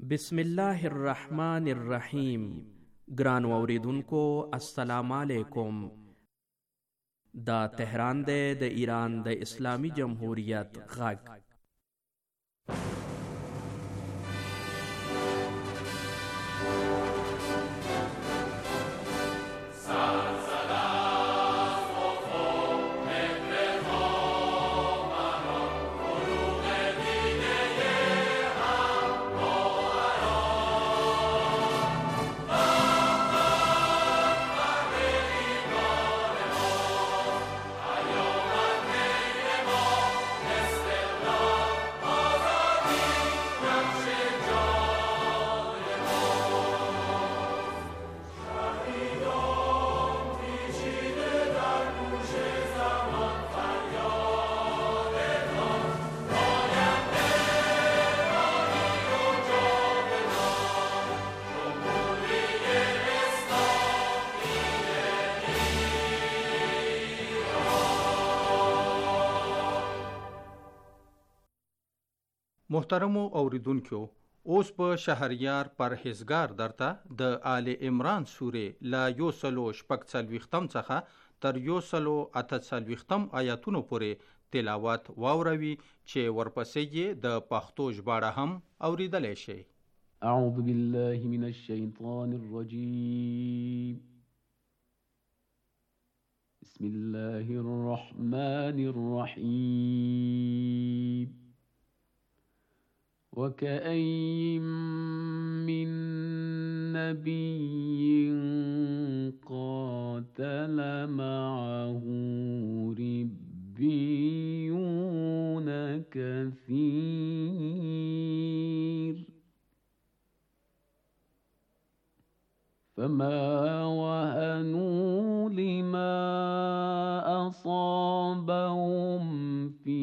بسم الله الرحمن الرحیم. ګرانو اوریدونکو السلام علیکم. دا تهران دی د ایران د اسلامی جمهوریت غږ. محترمو اوریدونکو، اوس په شهریار پرهیزګار درته د آل عمران سورې لا 146 څخه تر 148 آیاتونو پورې تلاوت واوروي چې ورپسې یې د پښتو ژباړه هم اوریدلی شئ. اعوذ بالله من الشیطان الرجیم. بسم الله الرحمن الرحیم. وكأين من نبي قاتل معه ربيون كثير فما وهنوا لما أصابهم في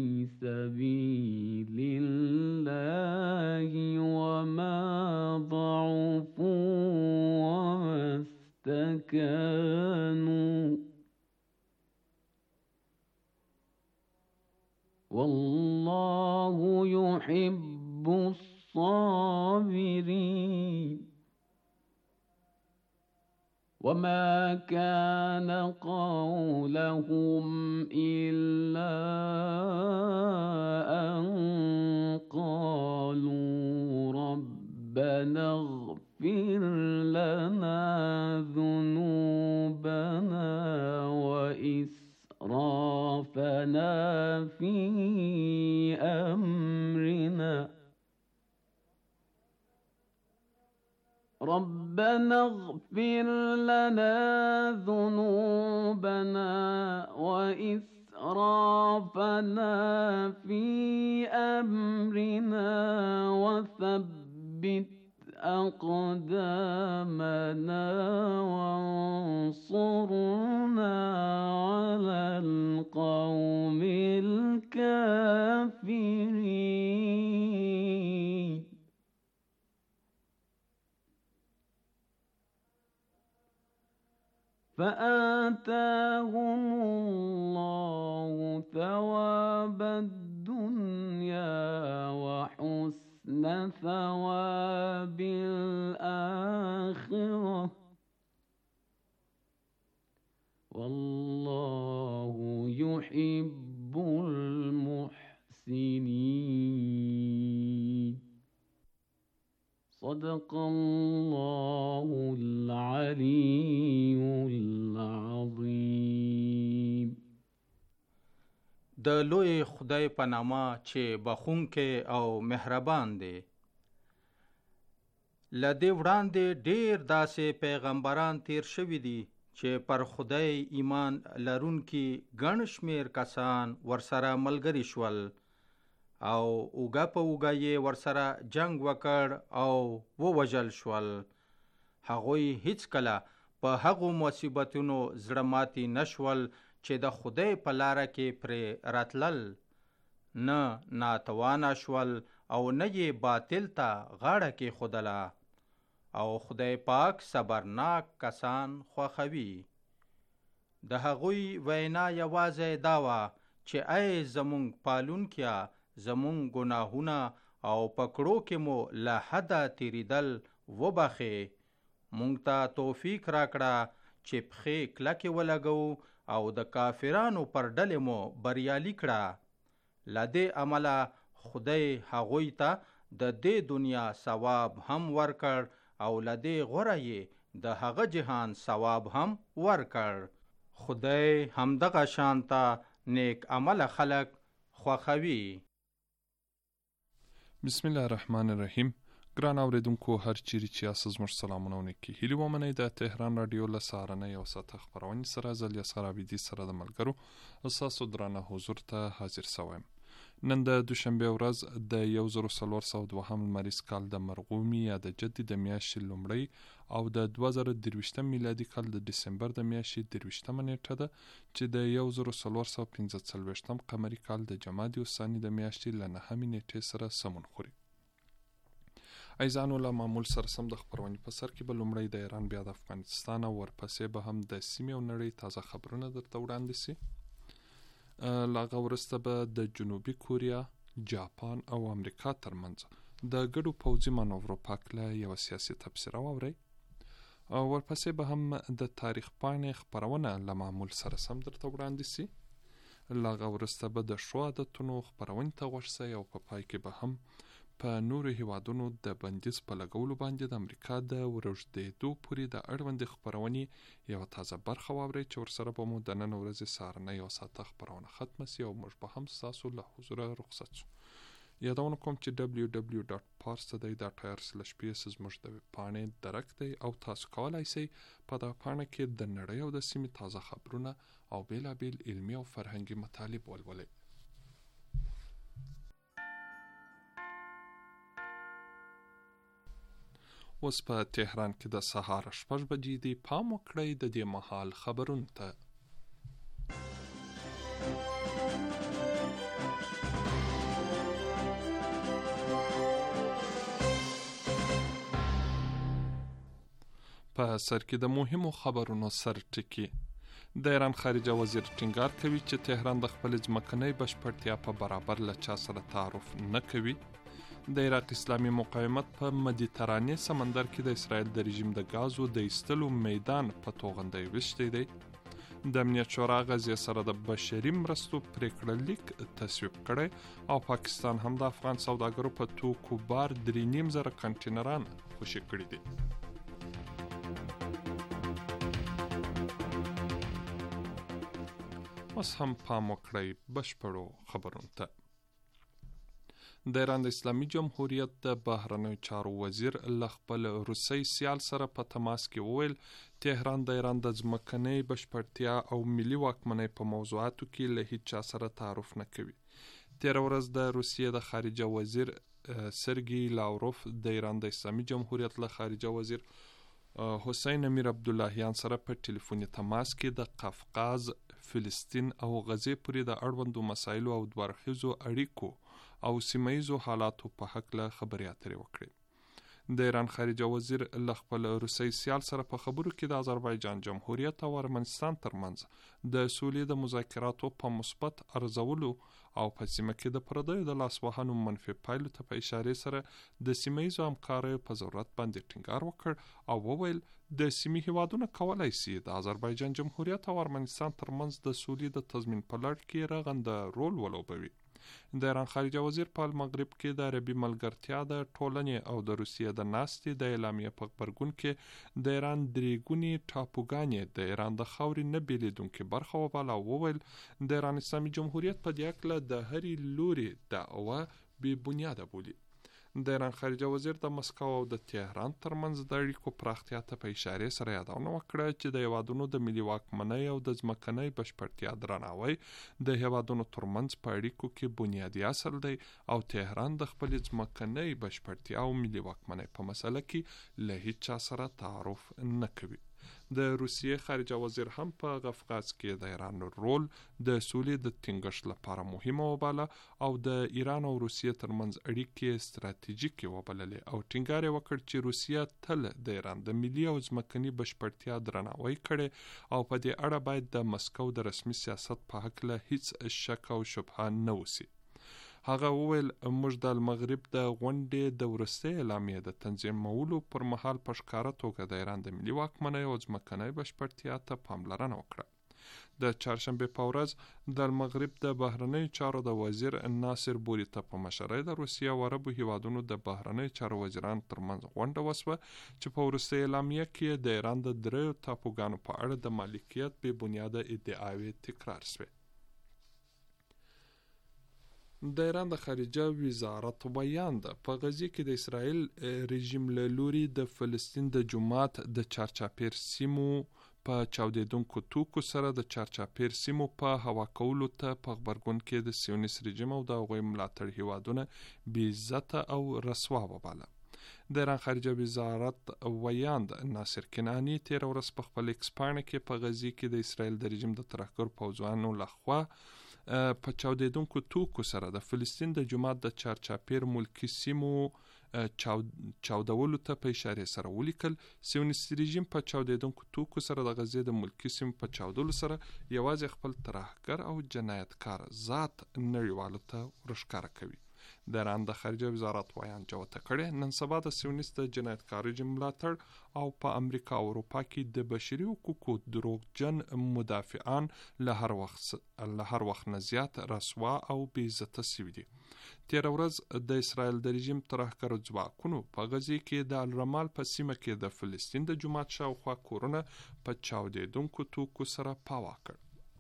سبيل الله وما ضعفوا وما استكانوا والله يحب الصابرين. وما كان قولهم إلا أن قالوا ربنا اغفر لنا ذنوبنا وإسرافنا في أمرنا ربنا اغفر لنا ذنوبنا وإسرافنا في أمرنا وثبت أقدامنا وانصرنا على القوم الكافرين. فآتاهم الله ثواب الدنيا وحسن ثواب الآخرة والله يحب المحسنين. صدق الله العلي العظيم. د لوی خدای په نامه چې بخښونکی او مهربان دی. له دې وړاندې ډېر داسې پیغمبران تیر شوي دي چې پر خدای ایمان لرونکي ګڼ شمېر کسان ورسره ملګري شول او اوږه په اوږه یې ورسره جنگ وکړ او ووژل شول. هغوی هیڅکله په هغو مصیبتونو زړه ماتي نشول چې د خدای په لاره کې پرې راتلل، نه ناتوانه شول او نه یې باطل ته غاړه کېښودله. او خدای پاک صبرناک کسان خوښوي. د هغوی وینا یوازې دا وه چې ای زمونږ پالونکیه، زمونږ ګناهونه او پکړو کې مو له حده تیریدل وبخې. مونږ ته توفیق راکړه چې پښې کلکې ولګو او د کافرانو پر ډلې مو بریالي کړه. لدې عمله خدای هغوی ته د دې دنیا ثواب هم ورکړ او لدې غوره یې د هغه جهان ثواب هم ورکړ. خدای همدغه شانته نیک عمل خلق خوښوي. بسم الله الرحمن الرحیم. ګران اوریدونکو هر چیرې چې یاست زموږ سلامونه ونکي. هیلې ومنئ د تهران رادیو له سهارنۍ او ساعته خپرونې سره زه الیاصغر عابدي سره د ملګرو ستاسو درانه حضور ته حاضر شویم. نن د دوشنبه ورځ د 1402 لمریز کال د مرغومي یا د جدي د میاشتې لومړی او د 2023 میلادي کال د دسمبر د میاشتې 23 نیټه ده چې د 1445 قمري کال د جمادی الثاني د میاشتې له 9 نیټې سره سمون خوري. ایزانو له معمول سره سم د خبرونې په سر کې به لومړی د ایران بیا د افغانستان او ورپسې به هم د سیمې او نړۍ تازه خبرونه درته وړاندې سي. لاغه ورسته به د جنوبي کوریا، جاپان او امریکا ترمنځ د ګډو پوځي مانورو په هکله یوه سیاسي تبصره واورئ. ورپسې به هم د تاریخ پاڼې خپرونه له معمول سره سم درته وړاندې سي. لاغه ورسته به د ښو عادتونو خپرونې ته غوږ سئ او په پای کې به هم په نورو هیوادونو د بندیز په لګولو باندې د امریکا د ورژدېدو پورې د اړوندې خپرونې یوه تازه برخه واورئ چې ورسره به مو د نن ورځې سهارنۍ او ساعته خپرونه ختمه سي او موږ به هم ستاسو له حضوره رخصت سو. یادونه کوم چې www.parstoday.ir/ps زموږ د پاڼې درک دی او تاسو کولای سئ په دغه پاڼه کې د نړۍ او د سیمې تازه خبرونه او بیلابیل علمي او فرهنګي مطالب ولولئ. اوس په تهران کې د سهار 6 بجې دی. پام وکړئ د دې مهال خبرونو ته. په سر کې د مهمو خبرونو سر ټکی. د ایران خارجه وزیر ټینګار کوي چې تهران د خپل ځمکنۍ بشپړتیا په برابر له چا سره تعارف نه کوي. د عراق اسلامي مقاومت په مدیترانې سمندر کې د اسرائیل د رژیم د غازو د ایستلو میدان په توغندۍ ویشتی دی. د امنیت شورا غزې سره د بشري مرستو پریکړه لیک تصویب کړی او پاکستان هم د افغان سوداګرو په توکو بار 3.5 کنټینران خوشي کړي دي. اوس هم پام وکړئ بشپړو خبرونو ته. د ایران د اسلامي جمهوریت د بهرنیو چارو وزیر له خپل روسي سیال سره په تماس کې وویل تهران د ایران د ځمکنۍ بشپړتیا او ملي واکمنۍ په موضوعاتو کې له هیڅ چا سره تعارف نه کوي. تېره ورځ د روسیې د خارجه وزیر سرګي لاوروف د ایران د اسلامي جمهوریت له خارجه وزیر حسین امیر عبداللهیان سره په ټلیفوني تماس کې د قفقاز، فلسطین او غزې پورې د اړوندو مسایلو او دوړخیزو اړیکو او سیمه‌ییزو حالاتو په هکله خبرې اترې وکړې. د ایران خارجه وزیر له خپل روسي سیال سره په خبرو کې د آذربایجان جمهوریت او ارمنستان ترمنځ د سولې د مذاکراتو په مثبت ارزولو او په سیمه کې د پردیو د لاسوهنو منفي پایلو ته په اشارې سره د سیمه‌ییزو همکاریو په ضرورت باندې ټینګار وکړ او وویل د سیمې هیوادونه کولای شي د آذربایجان جمهوریت او ارمنستان ترمنځ د سولې د تضمین په لړ کې رغنده رول ولوبوي. د ایران خارجه وزیر په المغرب کې د عربي ملګرتیا د ټولنې او د روسیې د ناستې د اعلامیې په غبرګون کې د ایران درېګونې ټاپوګانې د ایران د خاورې نه بیلیدونکې برخه وباله او وویل د ایران اسلامي جمهوریت په دې هکله د هرې لوري دعوه بې بنیاده بولي. د ایران خارجه وزیر د مسکو او د تهران ترمنځ د اړیکو پراختیا ته په اشارې سره یادونه وکړه چې د هیوادونو د ملي واکمنۍ او د ځمکنۍ بشپړتیا درناوی د هیوادونو ترمنځ په اړیکو کې بنیادي اصل دی او تهران د خپلې ځمکنۍ بشپړتیا او ملي واکمنۍ په مسله کې له هیڅ چا سره تعارف نه کوي. د روسیې خارجه وزیر هم په قفقاز کې د ایران رول د سولې د ټینګښت لپاره مهمه وباله او د ایران او روسیې ترمنځ اړیکې ستراتیژیکې وبللې او ټینګار یې وکړ چې روسیه تل د ایران د ملي او ځمکني بشپړتیا درناوی کړي او په دې اړه باید د مسکو د رسمي سیاست په هکله هیڅ شک او شبهه نه وسي. هغه وویل موږ د المغرب د غونډې د وروستۍ اعلامیې د تنظیمولو پر مهال په ښکاره توګه د ایران د ملي واکمنۍ او ځمکنۍ بشپړتیا ته پاملرنه وکړه. د چهارشنبې په ورځ د المغرب د بهرنیو چارو د وزیر ناصر بوریته په مشرۍ د روسیې او عربو هیوادونو د بهرنیو چارو وزیرانو ترمنځ غونډه وسوه چې په وروستۍ اعلامیه کې د ایران د 3 ټاپوګانو په اړه د مالکیت بې بنیاده ادعاوې تکرار شوې. د ایران د خارجه وزارت ویاند په غزې کې د اسرائیل رژیم له لوري د فلسطین د جومات د چارچاپیر سیمو په چاودیدونکو توکو سره د چارچاپیر سیمو په هوا کولو ته په غبرګون کې د سیونیست رژیم او د هغوی ملاتړ هیوادونه بې عزته او رسوا وباله. د ایران خارجه وزارت ویاند ناصر کنعانی تېره ورځ په خپل ایکس پاڼه کې په غزې کې د اسرائیل د رژیم د ترهګرو پوځیانو لخوا په چاودیدونکو توکو سره د فلسطین د جومات د چارچاپیر ملکی سیمو چاودولو ته په اشاره سره ولیکل. سیونیست رژیم په چاودیدونکو توکو سره د غزې د ملکی سیمو په چاودولو سره یوازې خپل ترهګر او جنایتکار ذات نړیوالو ته ورښکاره کوي. د ایران د خارجه وزارت ویاند جوته کړی نن سبا د سیونیست جنایتکار رژیم ملاتړ او په امریکا او اروپا کې د بشري حقوقو دروغجن مدافعان له هر وخت نه زیات رسوا او بې عزته شوي دي. تېره ورځ د اسرائیل د رژیم ترهګرو ځواکونو په غزې کې د الرمال په سیمه کې د فلسطین د جومات شاوخوا کورونه په چاودیدونکو توکو سره پاوه کړ.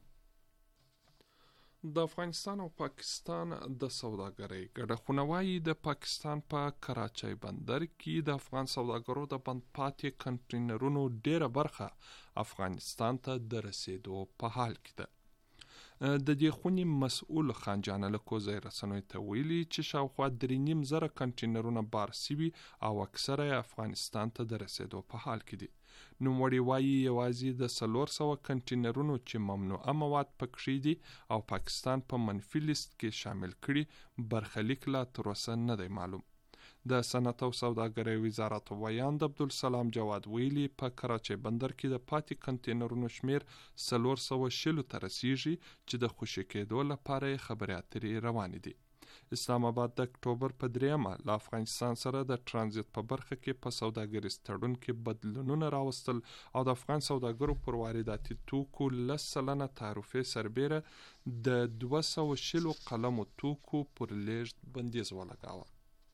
د افغانستان او پاکستان د سوداګرۍ ګډه خونوایي د پاکستان په کراچۍ بندر کې د افغان سوداګرو د بند پاتې کنټینرونو ډیره برخه افغانستان ته د رسیدو په حال کې ده. د دې خونې مسؤل خان جان لکوزی رسنیو ته ویلي چې شاوخوا 3.5 کنټینرونه بار سوي او اکثره افغانستان ته د رسیدو په حال کې دي. نوموړي وایي یوازې د 400 کنټینرونو چې ممنوعه مواد پکې دي او پاکستان په منفي لیست کې شامل کړي برخلیک لا تر اوسه نه دی معلوم. د صنعت او سوداګرۍ وزارت ویاند عبدالسلام جواد ویلي په کراچۍ بندر کې د پاتې کنټینرونو شمیر 460 ته رسیږي چې د خوشي کېدو لپاره خبرې اترې روانې دي. اسلام آباد د اکتوبر په 3 له افغانستان سره د ترانزیت په برخه کې په سوداګریز تړون کې بدلونونه راوستل او د افغان سوداګرو پر وارداتي توکو 10% تعرفې سربیره د 260 قلمو توکو پر لیږد بندیز ولګاوه.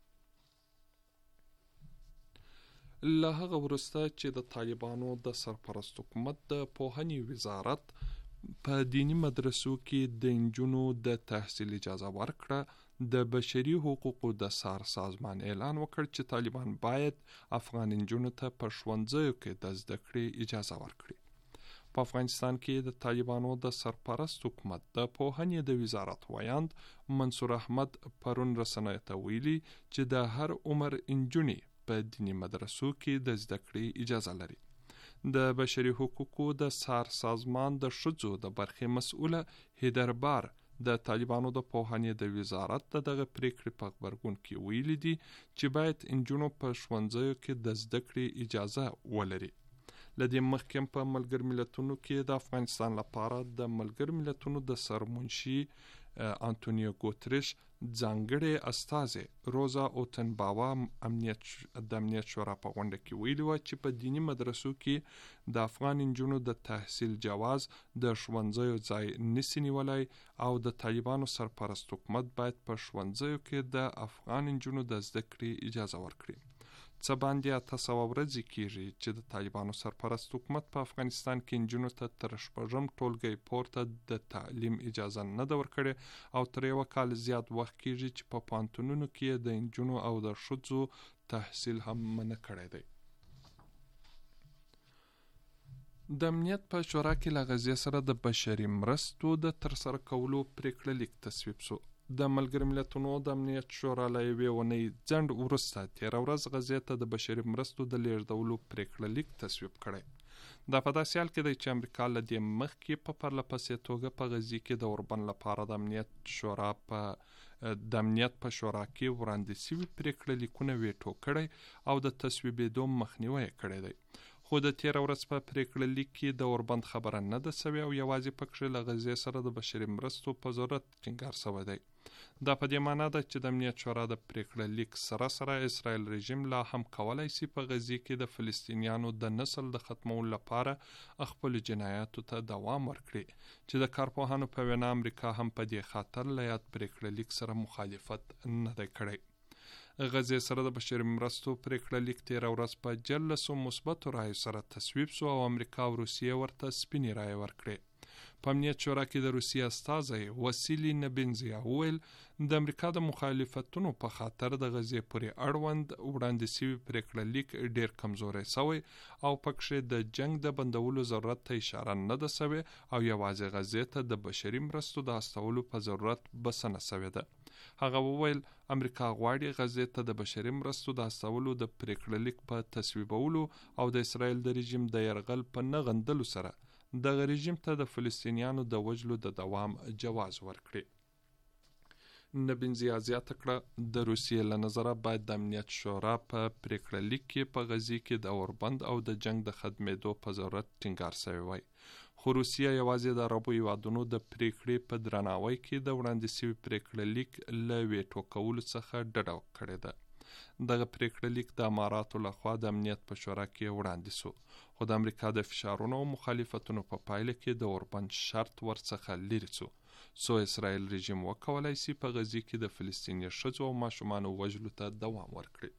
له هغه وروسته چې د طالبانو د سرپرست حکومت د پوهنې وزارت په دینی مدرسو کې د نجونو د تحصیل اجازه ورکړه، د بشري حقوقو د سازمان اعلان وکړ چې طالبان باید افغان نجونو ته په ښوونځیو کې د زده کړې اجازه ورکړي. په افغانستان کې د طالبانو د سرپرست حکومت د پوهنې د وزارت ویاند منصور احمد پرون رسنیو ته ویلي چې د هر عمر نجونې په دینی مدرسو کې د زده کړې اجازه لري. د بشري حقوقو د سازمان د ښځو د برخې مسؤله هیدربار د طالبانو د پوهنې د وزارت دغه پریکړې په غبرګون کې ویلي دي چې باید نجونو په ښوونځیو کې د زده کړې اجازه ولري. لدې مخکې په ملګر ملتونو کې د افغانستان لپاره د ملګر ملتونو د سرمنشي انټونیو ګوتریش ځانګړی استازی روزا اوتنباوا د امنیت شورا په غونډه کې ویلي و چې په دینی مدرسو کې د افغان نجونو د تحصیل جواز د ښوونځیو ځای نشي نیولی او د طالبانو سرپرست حکومت باید په ښوونځیو کې د افغان نجونو د زده کړې اجازه ورکړي. څه باندې 800 ورځې کېږي چې د طالبانو سرپرست حکومت په افغانستان کې نجونو ته تر 6 ټولګۍ پورته د تعلیم اجازه نه ده ورکړې او تر 1 کال زیات وخت کېږي چې په پوهنتونونو کې د نجونو او د ښځو تحصیل هم منع کړی دی. د امنیت په شورا کې له غزې سره د بشري مرستو د ترسره کولو پریکړه لیک تصویب شو. د ملګر ملتونو د امنیت شورا له یوې اونۍ ځنډ وروسته تېره ورځ غزې ته د بشري مرستو د لیږدولو پریکړه لیک تصویب کړی. دا په داسې حال کې دی چې امریکا له دې مخکې په پرله پسې توګه په غزې کې د اوربند لپاره د امنیت په شورا کې وړاندې شوي پریکړه لیکونه ویټو کړی او د تصویبېدو مخنیوی کړی دی. خو د تېره ورځ په پریکړه لیک کې د اوربند خبره نه ده سوې او یوازې پکښې له غزې سره د بشري مرستو په ضرورت ټینګار سوی دی. دا په دې معنا ده چې د امنیت شورا د پریکړه لیک سره اسرائیل رژیم لا هم کولای شي په غزې کې د فلسطینیانو د نسل د ختمولو لپاره خپل جنایاتو ته دوام ورکړي چې د کارپوهانو په وینا امریکا هم په دې خاطر له یاد پریکړه لیک سره مخالفت نه دی کړی. غزې سره د بشري مرستو پریکړه لیک تېره ورځ په 14 مثبتو رایو سره تصویب سو او امریکا او روسیې ورته سپینې رایې ورکړې. په امنیت شورا کې د روسیې استازی وسیلی نبینزیا وویل د امریکا د مخالفتونو په خاطر د غزې پورې اړوند وړاندې شوي پریکړه لیک ډیر کمزوری سوی او پکښې د جنگ د بندولو ضرورت ته اشاره نه ده سوی او یوازې غزې ته د بشري مرستو د استولو په ضرورت بسنه سوې ده. هغه وویل امریکا غواړي غزې ته د بشري مرستو د استولو د پریکړه لیک په تصویبولو او د اسرائیل د رژیم د یرغل په نه غندلو سره دغه رژیم ته د فلسطینیانو د وژلو د دوام جواز ورکړي. نبینزیا زیاته کړه د روسیې له نظره باید د امنیت شورا په پریکړه لیک کې په غزې کې د اوربند او د جنگ د ختمېدو په ضرورت ټینګار سوی وای. خو روسیه یوازې د عربو هیوادونو د پریکړې په درناوي کې د وړاندې شوي پریکړه لیک له ویټو کولو څخه ډډه کړې ده. دغه پریکړه لیک د اماراتو لخوا د امنیت په شورا کې وړاندې سو خو د امریکا د فشارونو او مخالفتونو په پایله کې د اوربند شرط ورڅخه لرې سو اسرائیل رژیم وکولای شي په غزې کې د فلسطیني ښځو او ماشومانو وژلو ته دوام ورکړي.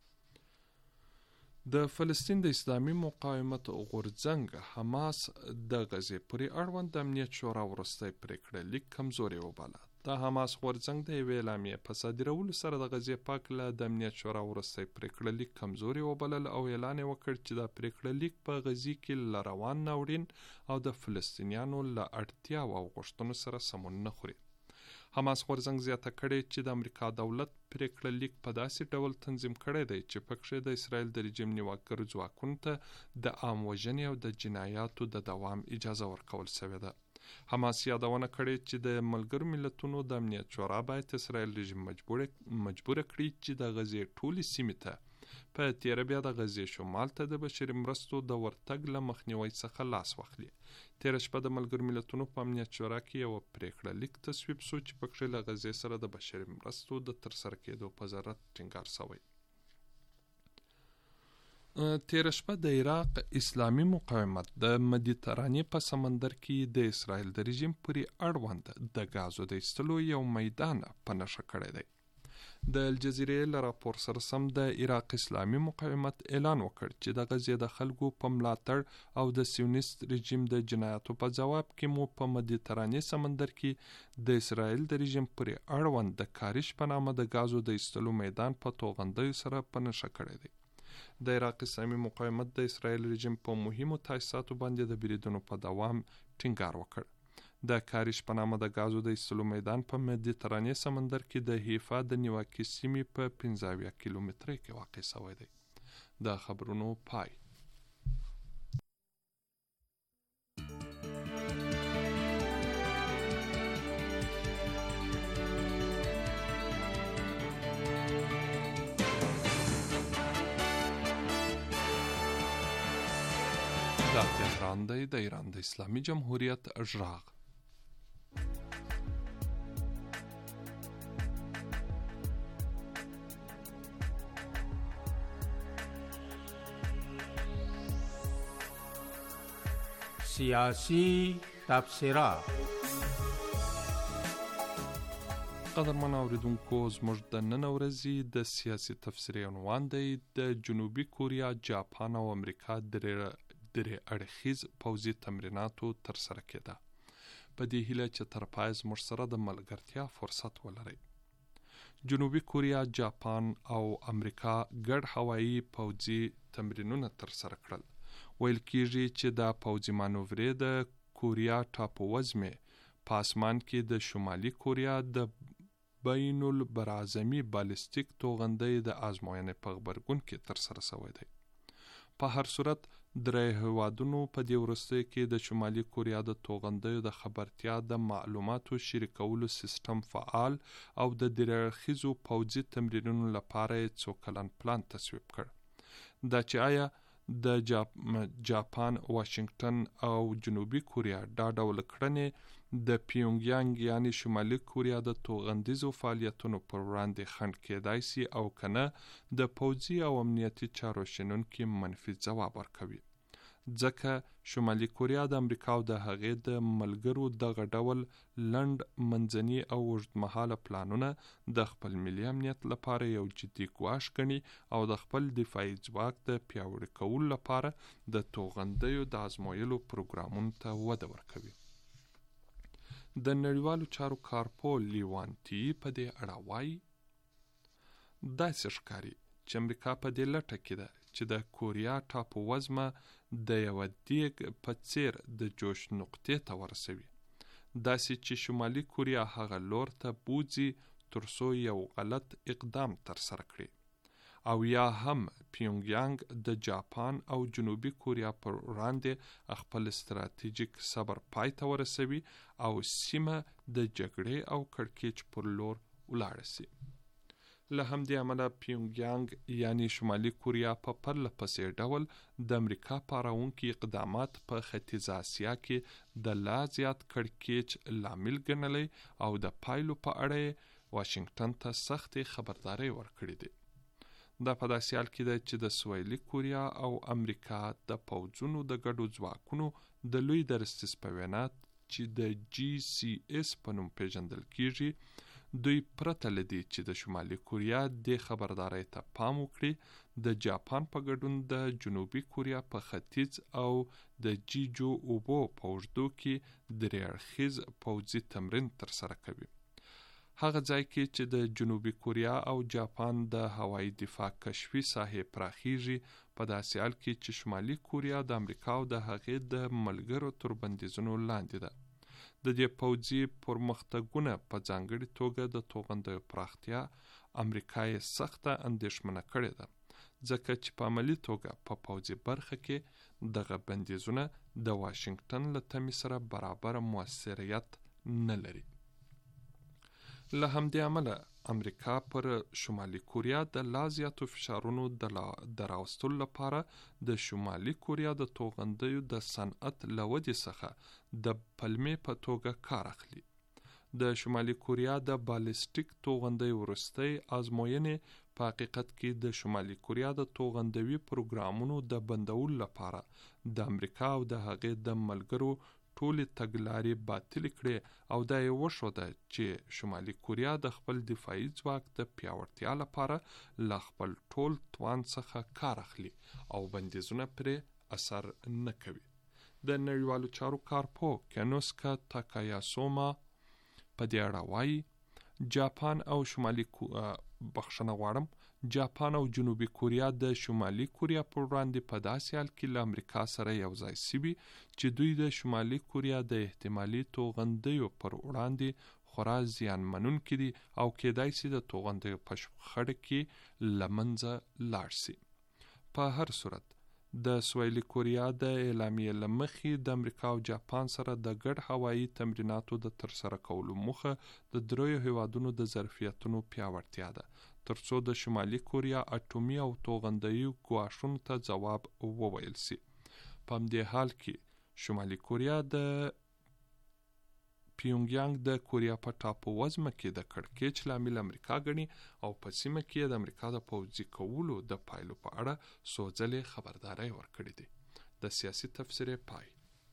د فلسطین د اسلامي مقاومت غورځنګ حماس د غزې پورې اړوند د امنیت شورا وروستی پریکړه لیک کمزوري وباله. د حماس غورځنګ د یوې اعلامیې په صادرولو سره د غزې پاک له د امنیت شورا وروستی پریکړه لیک کمزوري وبلل او اعلان یې وکړ چې دا پریکړه لیک په غزې کې له روان ناورین او د فلسطینیانو له اړتیاو او غوښتنو سره سمون نه خوري. حماس غورځنګ زیاته کړې چې د امریکا دولت پریکړه لیک په داسې ډول تنظیم کړی دی چې پکښې د اسرائیل د رژیم نیواکر ځواکونو ته د عام وژنې او د جنایاتو د دوام اجازه ورکول شوې ده. حماس یادونه کړې چې د ملګرو ملتونو د امنیت شورا باید اسرائیل رژیم مجبور کړي چې د غزې ټولې سیمې ته په تیره بیا د غزې شمال ته د بشري مرستو د ورتګ له مخنیوي څخه لاس واخلي. تیره شپه د ملګرو ملتونو په امنیت شورا کې یو پریکړه لیک تصویب سو چې پکښې له غزې سره د بشري مرستو د ترسره کېدو په ضرورت ټینګار سوی. تیره شپه د عراق اسلامي مقاومت د مدیترانې په سمندر کې د اسرائیل د رژیم پورې اړوند د غازو د ایستلو یو میدان په نښه کړی دی. د الجزیرې له راپور سره سم د عراق اسلامي مقاومت اعلان وکړ چې د غزې د خلکو په ملاتړ او د سیونیست رژیم د جنایاتو په ځواب کې مو په مدیترانې سمندر کې د اسرائیل د رژیم پورې اړوند د کاریش په نامه د غازو د ایستلو میدان په توغندیو سره په نښه کړی دی. د عراق اسلامي مقاومت د اسرائیل رژیم په مهمو تاسیساتو باندې د بریدونو په دوام ټینګار وکړ. د کاریش په نامه د غازو د ایستلو میدان په مدیترانې سمندر کې د حیفا د نیواکې سیمې په 15 کیلومترۍ کې واقع شوی دی. د خبرونو پای. دا تهران دی د ایران د اسلامي جمهوریت غږ. سیاسی تبصره. قدرمن اوریدونکو زموږ د نن ورځې د سیاسي تفسیري عنوان دی د جنوبي کوریا، جاپان او امریکا درې اړخیز پوځي تمریناتو ترسره کېده. په دې هیله چې تر پایه زموږ سره د ملګرتیا فرصت ولرئ. جنوبي کوریا، جاپان او امریکا ګډ هوایي پوځي تمرینونه ترسره کړل. ویل کېږي چې دا پوځي مانورې د کوریا ټاپووزمې په اسمان کې د شمالي کوریا د بین البراعظمي بالستیک توغندۍ د ازموینې په غبرګون کې ترسره شوی دی. په هر صورت درې هیوادونو په دې وروستیو کې د شمالي کوریا د توغندیو د خبرتیا د معلوماتو شریکولو سیستم فعال او د درې اړخیزو پوځي تمرینونو لپاره یې څو کلن پلان تصویب کړ. دا چې آیا د جاپان، واشنگټن او جنوبي کوریا دا ډول کړنې د پیونګیانګ یعنی شمالي کوریا د توغندیزو فعالیتونو پر وړاندې خنډ کېدای سي او کنه د پوځي او امنیتي چارو شنونکي منفي ځواب ورکوي. ځکه شمالي کوریا د امریکا او د هغې د ملګرو دغه ډول لنډ منځني او اوږدمهاله پلانونه د خپل ملي امنیت لپاره یو جدي ګواښ ګڼي او د خپل دفاعي ځواک د پیاوړي کولو لپاره د توغندیو د ازمویلو پروګرامونو ته وده ورکوي. د نړیوالو چارو کارپول لیوانتی په دې اړه وایي داسې ښکاري چې امریکا په دې لټه کې ده چې د کوریا ټاپو وزمه د یوه دیګ په څیر د جوش نقطې ته ورسوي، داسې چې شمالي کوریا هغه لور ته بوځي ترڅو یو غلط اقدام ترسره کړي او یا هم پیونګیانګ د جاپان او جنوبي کوریا پر وړاندې خپل استراتیژیک صبر پای ته ورسوي او سیمه د جګړې او کړکېچ پر لور ولاړه سي. له همدې امله پیونګیانګ یعنی شمالي کوریا په پرله پسې ډول د امریکا پاروونکي اقدامات په ختیځه اسیا کې د لا زیات کړکېچ لامل ګڼلی او د پایلو په اړه واشنګټن ته سختې خبرداری ورکړې دي. دا په داسې حال کې ده چې د سویلي کوریا او امریکا د پوځونو د ګډو ځواکونو د لوی درستیز په وینا چې د GCS په نوم پیژندل کیږي دوی پرته لدی چې د شمالي کوریا د خبردارۍ ته پام وکړي د جاپان په ګډون د جنوبي کوریا په ختیځ او د جیجو اوبو په اوږدو کې درې اړخیز پوځي تمرین ترسره کوي. هغه ځای کې چې د جنوبي کوریا او جاپان د هوایي دفاع کشفي ساحې پراخیږي په داسې حال کې چې شمالي کوریا د امریکا او د هغې د ملګرو تر بندیزونو لاندې ده. د دې پوځي پرمختګونه په ځانګړي توګه د توغندیو پراختیا امریکا یې سخته اندېښمنه کړې ده، ځکه چې په عملي توګه په پوځي برخه کې دغه بندیزونه د واشنګټن له تمې سره برابره موثریت نه لري. له همدې امله امریکا پر شمالي کوریا د لا زیاتو فشارونو د راوستلو لپاره د شمالي کوریا د توغندیو د صنعت له ودې څخه د پلمې په توګه کار اخلي. د شمالي کوریا د بالستیک توغندیو وروستۍ ازموینې په حقیقت کې د شمالي کوریا د توغندوي پروګرامونو د بندولو لپاره د امریکا او د هغې د ملګرو ټولې تګلارې باطلې کړې او دا یې وښوده چې شمالي کوریا د خپل دفاعي ځواک د پیاوړتیا لپاره له خپل ټول توان څخه کار اخلي او بندیزونه پرې اثر نه کوي. د نړیوالو چارو کارپو کینوسکا تاکایاسوما په دې اړه وایي جاپان او جنوبي کوریا د شمالي کوریا پر وړاندې په داسې حال کې له امریکا سره یو ځای سوي چې دوی د شمالي کوریا د احتمالي توغندیو پر وړاندې خورا زیانمنونکي دي او کېدای سي د توغندیو په شخړه کې له منځه لاړ سي. په هر صورت د سویلي کوریا د اعلامیې له مخې د امریکا او جاپان سره د ګډ هوایي تمریناتو د ترسره کولو موخه د دریو هیوادونو د ظرفیتونو پیاوړتیا ده ترڅو د شمالي کوریا اټومي او توغندیو ګواښونو ته ځواب وویل سي. په همدې حال کې شمالي کوریا د پیونګیانګ د کوریا په ټاپو وزمه کې د کړکېچ لامل امریکا ګڼي او په سیمه کې د امریکا د پوځي کولو د پایلو په اړه څو ځلې خبرداری ورکړې دي. د سیاسي تفسیر پای.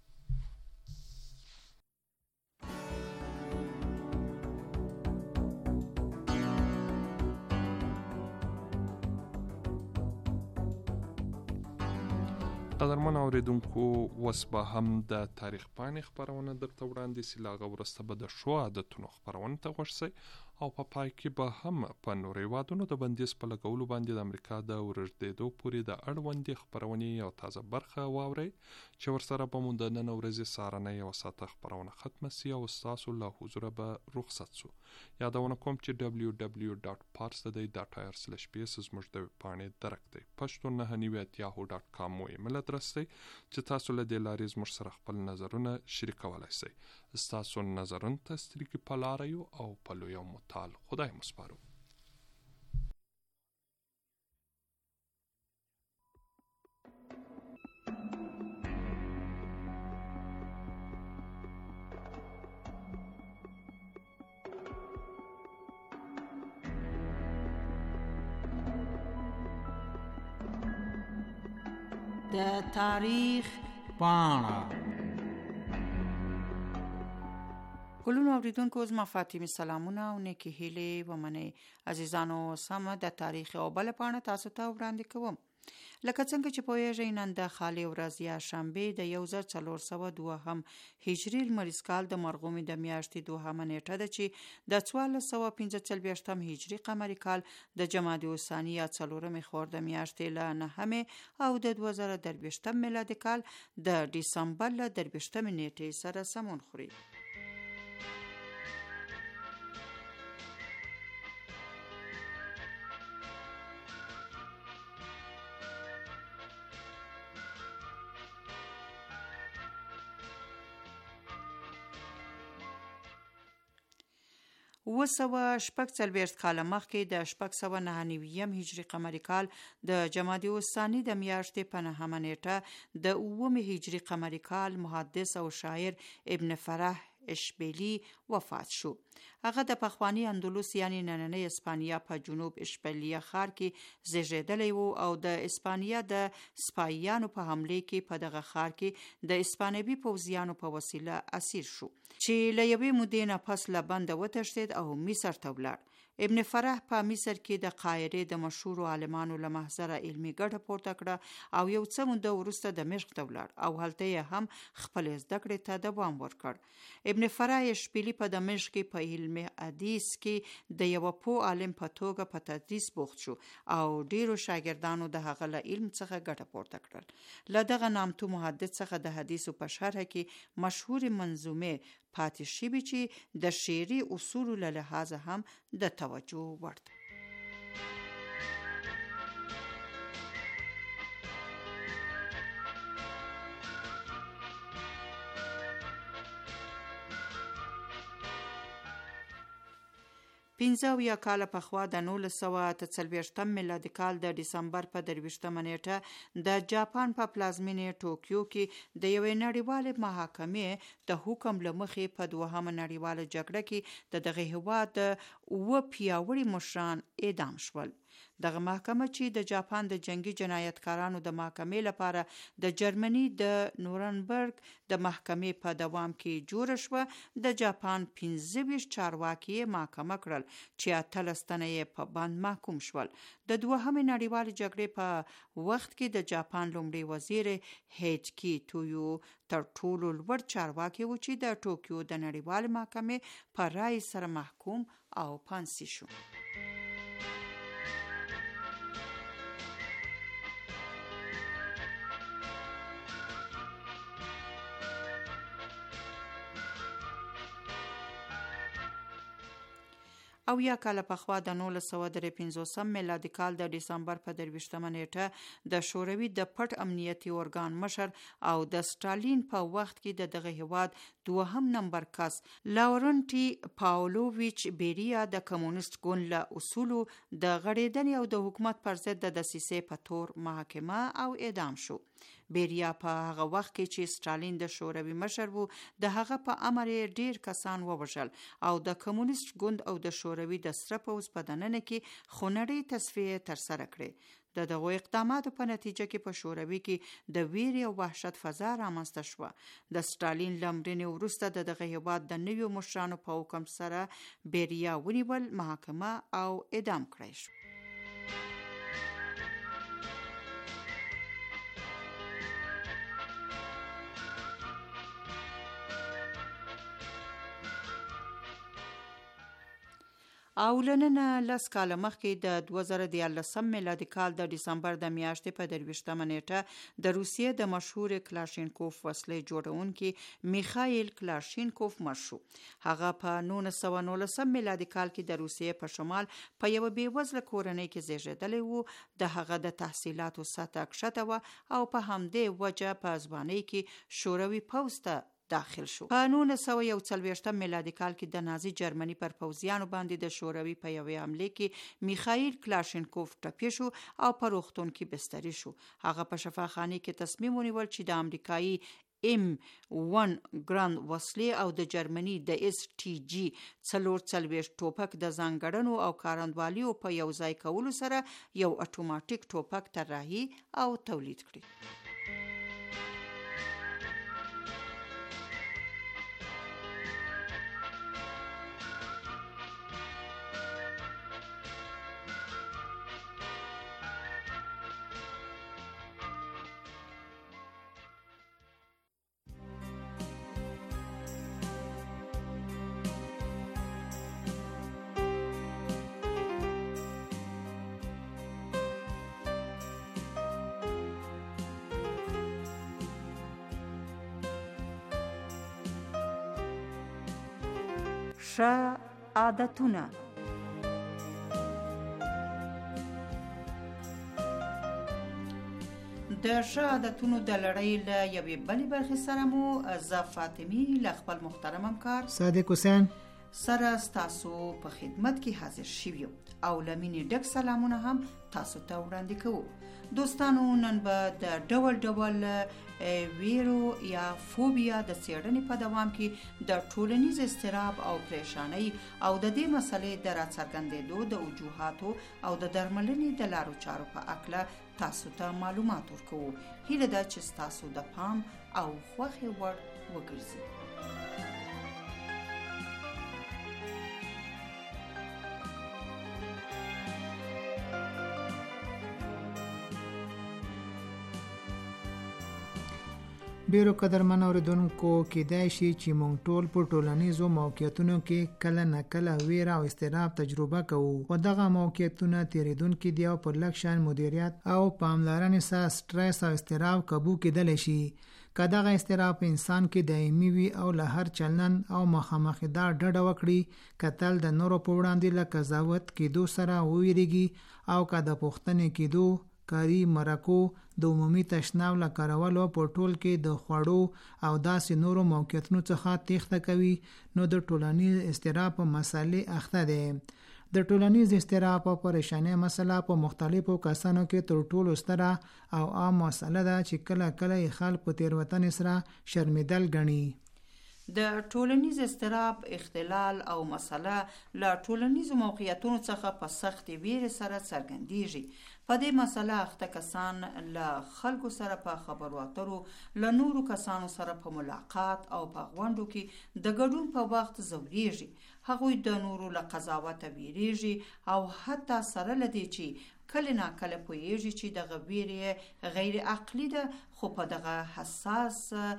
قدرمن اوریدونکو اوس به هم د تاریخ پاڼې خپرونه درته وړاندې سي، له هغه وروسته به د ښو عادتونو خپرونه ته غوږ سئ او په پای کې به هم په نورو هیوادونو د بندیز په لګولو باندې د امریکا د ورژدېدو پورې د اړوندې خپرونې یو تازه برخه واورئ چې ورسره به مو د نن ورځې سهارنۍ یوه ساعته خپرونه ختمه سي او ستاسو له حضوره به رخصت سو. یادونه کوم چې www.parstoday.ir/ps زموږ د پاڼې درک دی. pashto990@yahoo.com مو ایمیل ادرس دی چې تاسو له دې لارې زموږ سره خپل نظرونه شریکولی سئ. ستاسو نظرونه ته سترګې په لاره یو او په لویو متعال خدای مو سپارو. د تاریخ پاڼه. ګلونو اوریدونکو زما فاطمه سلامونه او نیکی هیله ومنئ. عزیزانو سم د تاریخ او بل پاڼه تاسو ته وړاندې کوم. لکه څنګه چې پوهیږئ نن د خالی ورځ یا شنبه د 1402 هجری لمریز کال د مرغومي د میاشتې 2 نیټه ده چې د 1445 هجری قمری کال د جمادی الثانی یا 4 خرداد میاشتې له 9 او د 2023 میلادي کال د دسمبر له 23 نیټې سره سمون خوري. وسوه شپږ څلوېښت کاله مخکې د 699 هجري قمري کال د جمادی الثانی د میاشتې په 9 نیټه د 9 هجري قمري کال محدث او شاعر ابن فرح اشبیلی وفات شو. هغه د پخوانی اندلس یعنی نننۍ اسپانیا په جنوب اشبیلیه ښار کې زیږیدلی وو او د اسپانیا د سپایانو په حمله کې په دغه ښار کې د اسپانوي پوځیانو په وسیله اسیر شو چې له یوې مودې نه پس له بنده وتښتید او مصر ته ولاړ. ابن فرح په مصر کې د قاهرې د مشهور عالمانو له محضره علمي ګټه پورته کړه او یو څه موده وروسته دمشق ته ولاړ او هلته یې هم خپل زده کړې ته دوام ورکړ. ابن فرح اشبیلی په دمشق کې په علم حدیث کې د یو پوه عالم په توګه په تدریس بوخت شو او ډیرو شاګردانو د هغه له علم څخه ګټه پورته کړل. له دغه نامتو محدث څخه د حدیثو په شرح کې مشهور منظومه پاتې شوی چې د شعري اصول له لحاظه هم د توجه وړ ده. پنځه اویا کاله پخوا د 1943 میلادي کال د دسمبر په 23 نیټه د جاپان په پلازمینې ټوکیو کې د یوې نړیوالې محاکمې د حکم له مخې په 2مه نړیواله جګړه کې دغه هېواد 9 پیاوړي مشران اعدام شول. دغه محکمه چې د جاپان د جنگي جنایتکارانو د محاکمې لپاره د جرمني د نورنبرګ د محکمې په دوام کې جوړه شوه، د جاپان 25 چارواکي محاکمه کړل چې 18 تنه یې په بند محکوم شول. د دوهمې نړیوالې جګړې په وخت کې د جاپان لومړي وزیر هیچکی تویو تر ټولو لوړ چارواکي و چې د ټوکیو د نړیوالې محکمې په رای سره محکوم او پانسي شو. او یا کاله پخوا د 1953 میلادي کال د دسمبر په 23 نیټه د شوروي د پټ امنیتي ارګان مشر او د سټالین په وخت کې د دغه هیواد 2 نمبر کس لاورنټي پاولوویچ بیریا د کمونیست ګوند له اصولو د غړېدنې او د حکومت پر ضد د دسیسې په تور محاکمه او اعدام شو. بیریا په هغه وخت کې چې سټالین د شوروي مشر وو د هغه په امر ډیر کسان ووژل او د کمونیست ګوند او د شوروي د سره پوځ په دننه کې خونړۍ تصفیه ترسره کړې. د دغه اقداماتو په نتیجه کې په شوروي کې د ویرې او وحشت فضا رامنځته شوه. د سټالین له مړینې وروسته د دغه هېواد د نویو مشرانو په حکم سره بیریا ونیول، محاکمه او اعدام کړی شو. او لننه لس کاله مخکې د 2013 میلادي کال د دسمبر د میاشتې په 23 نیټه د روسیې د مشهور کلاشینکوف وسلې جوړونکي میخایل کلاشینکوف مړ شو. هغه په 1919 میلادي کال کې د روسیې په شمال په یو بیوزله کورنۍ کې زیږیدلی وو. د هغه د تحصیلاتو سطح کښته وه او په همدې وجه په ځوانۍ کې شوروي پوځ ته داخل شو. په 1941 میلادي کال کې د نازي جرمني پر پوځیانو باندې د شوروي په یوې حمله کې میخایل کلاشینکوف ټپي شو او په روغتون کې بستري شو. هغه په شفاخانه کې تصمیم ونیول چې د امریکایي M1 ګراند وسلې او د جرمني د STG 440 ټوپک د ځانګړنو او کارندوالیو په یو ځای کولو سره یو اتوماتیک ټوپک طراحي او تولید کړي. ښه عادتونه. د ښه عادتونو د لړۍ له یوې بلې برخې سره مو زه فاطمي له خپل محترم همکار صادق حسین سره ستاسو په خدمت کې حاضر شویو او له مینې ډک سلامونه هم تاسو ته وړاندې کوو. دوستانو، نن به د ډول ډول ویرو یا فوبیا د څېړنې په دوام کې د ټولنیز اضطراب او پریشانۍ او د دې مسلې د راڅرګندېدو د وجوهاتو او د درملنې د لارو چارو په اړه تاسو ته معلومات ورکوو. هیله ده چې ستاسو د پام او خوښې وړ وګرځي. ډیرو قدرمن اوریدونکو کېدای شي چې مونږ ټول په ټولنیزو موقعیتونو کې کله نه کله ویره او اضطراب تجربه کوو، خو دغه موقعیتونه تیریدونکي دي او په لږ شان مدیریت او پاملرنې سره سټرس او اضطراب قابو کېدلی شي. که دغه اضطراب په انسان کې دایمي وي او له هر چلن او مخامخېدا ډډه وکړي، کتل د نورو په وړاندې له قضاوت کېدو سره وویریږي او که د پوښتنې کېدو کاری مرکو د عمومي تشناب له کارولو په ټول کې د خوړو او داسې نورو موقعیتونو څخه تېښته کوي، نو د ټولنیز اضطراب په مسئلې اخته دی. د ټولنیز اضطراب او پریشانۍ مسله په مختلفو کسانو کې تر ټولو ستره او عام مسله ده چې کله کله یې خلک په تېروتنې سره شرمېدل ګڼي. د ټولنیز اضطراب اختلال او مسله له ټولنیزو موقعیتونو څخه په سختې ویرې سره څرګندېږي. په دې مسله اخته کسان له خلکو سره په خبرو اترو، له نورو کسانو سره په ملاقات او په غونډو کې د ګډون په وخت ځورېږي. هغوی د نورو له قضاوته ویریږي او حتی سره له دې چې کله نا کله پوهیږي چې دغه ویرې غیر عقلي ده، خو په دغه حساس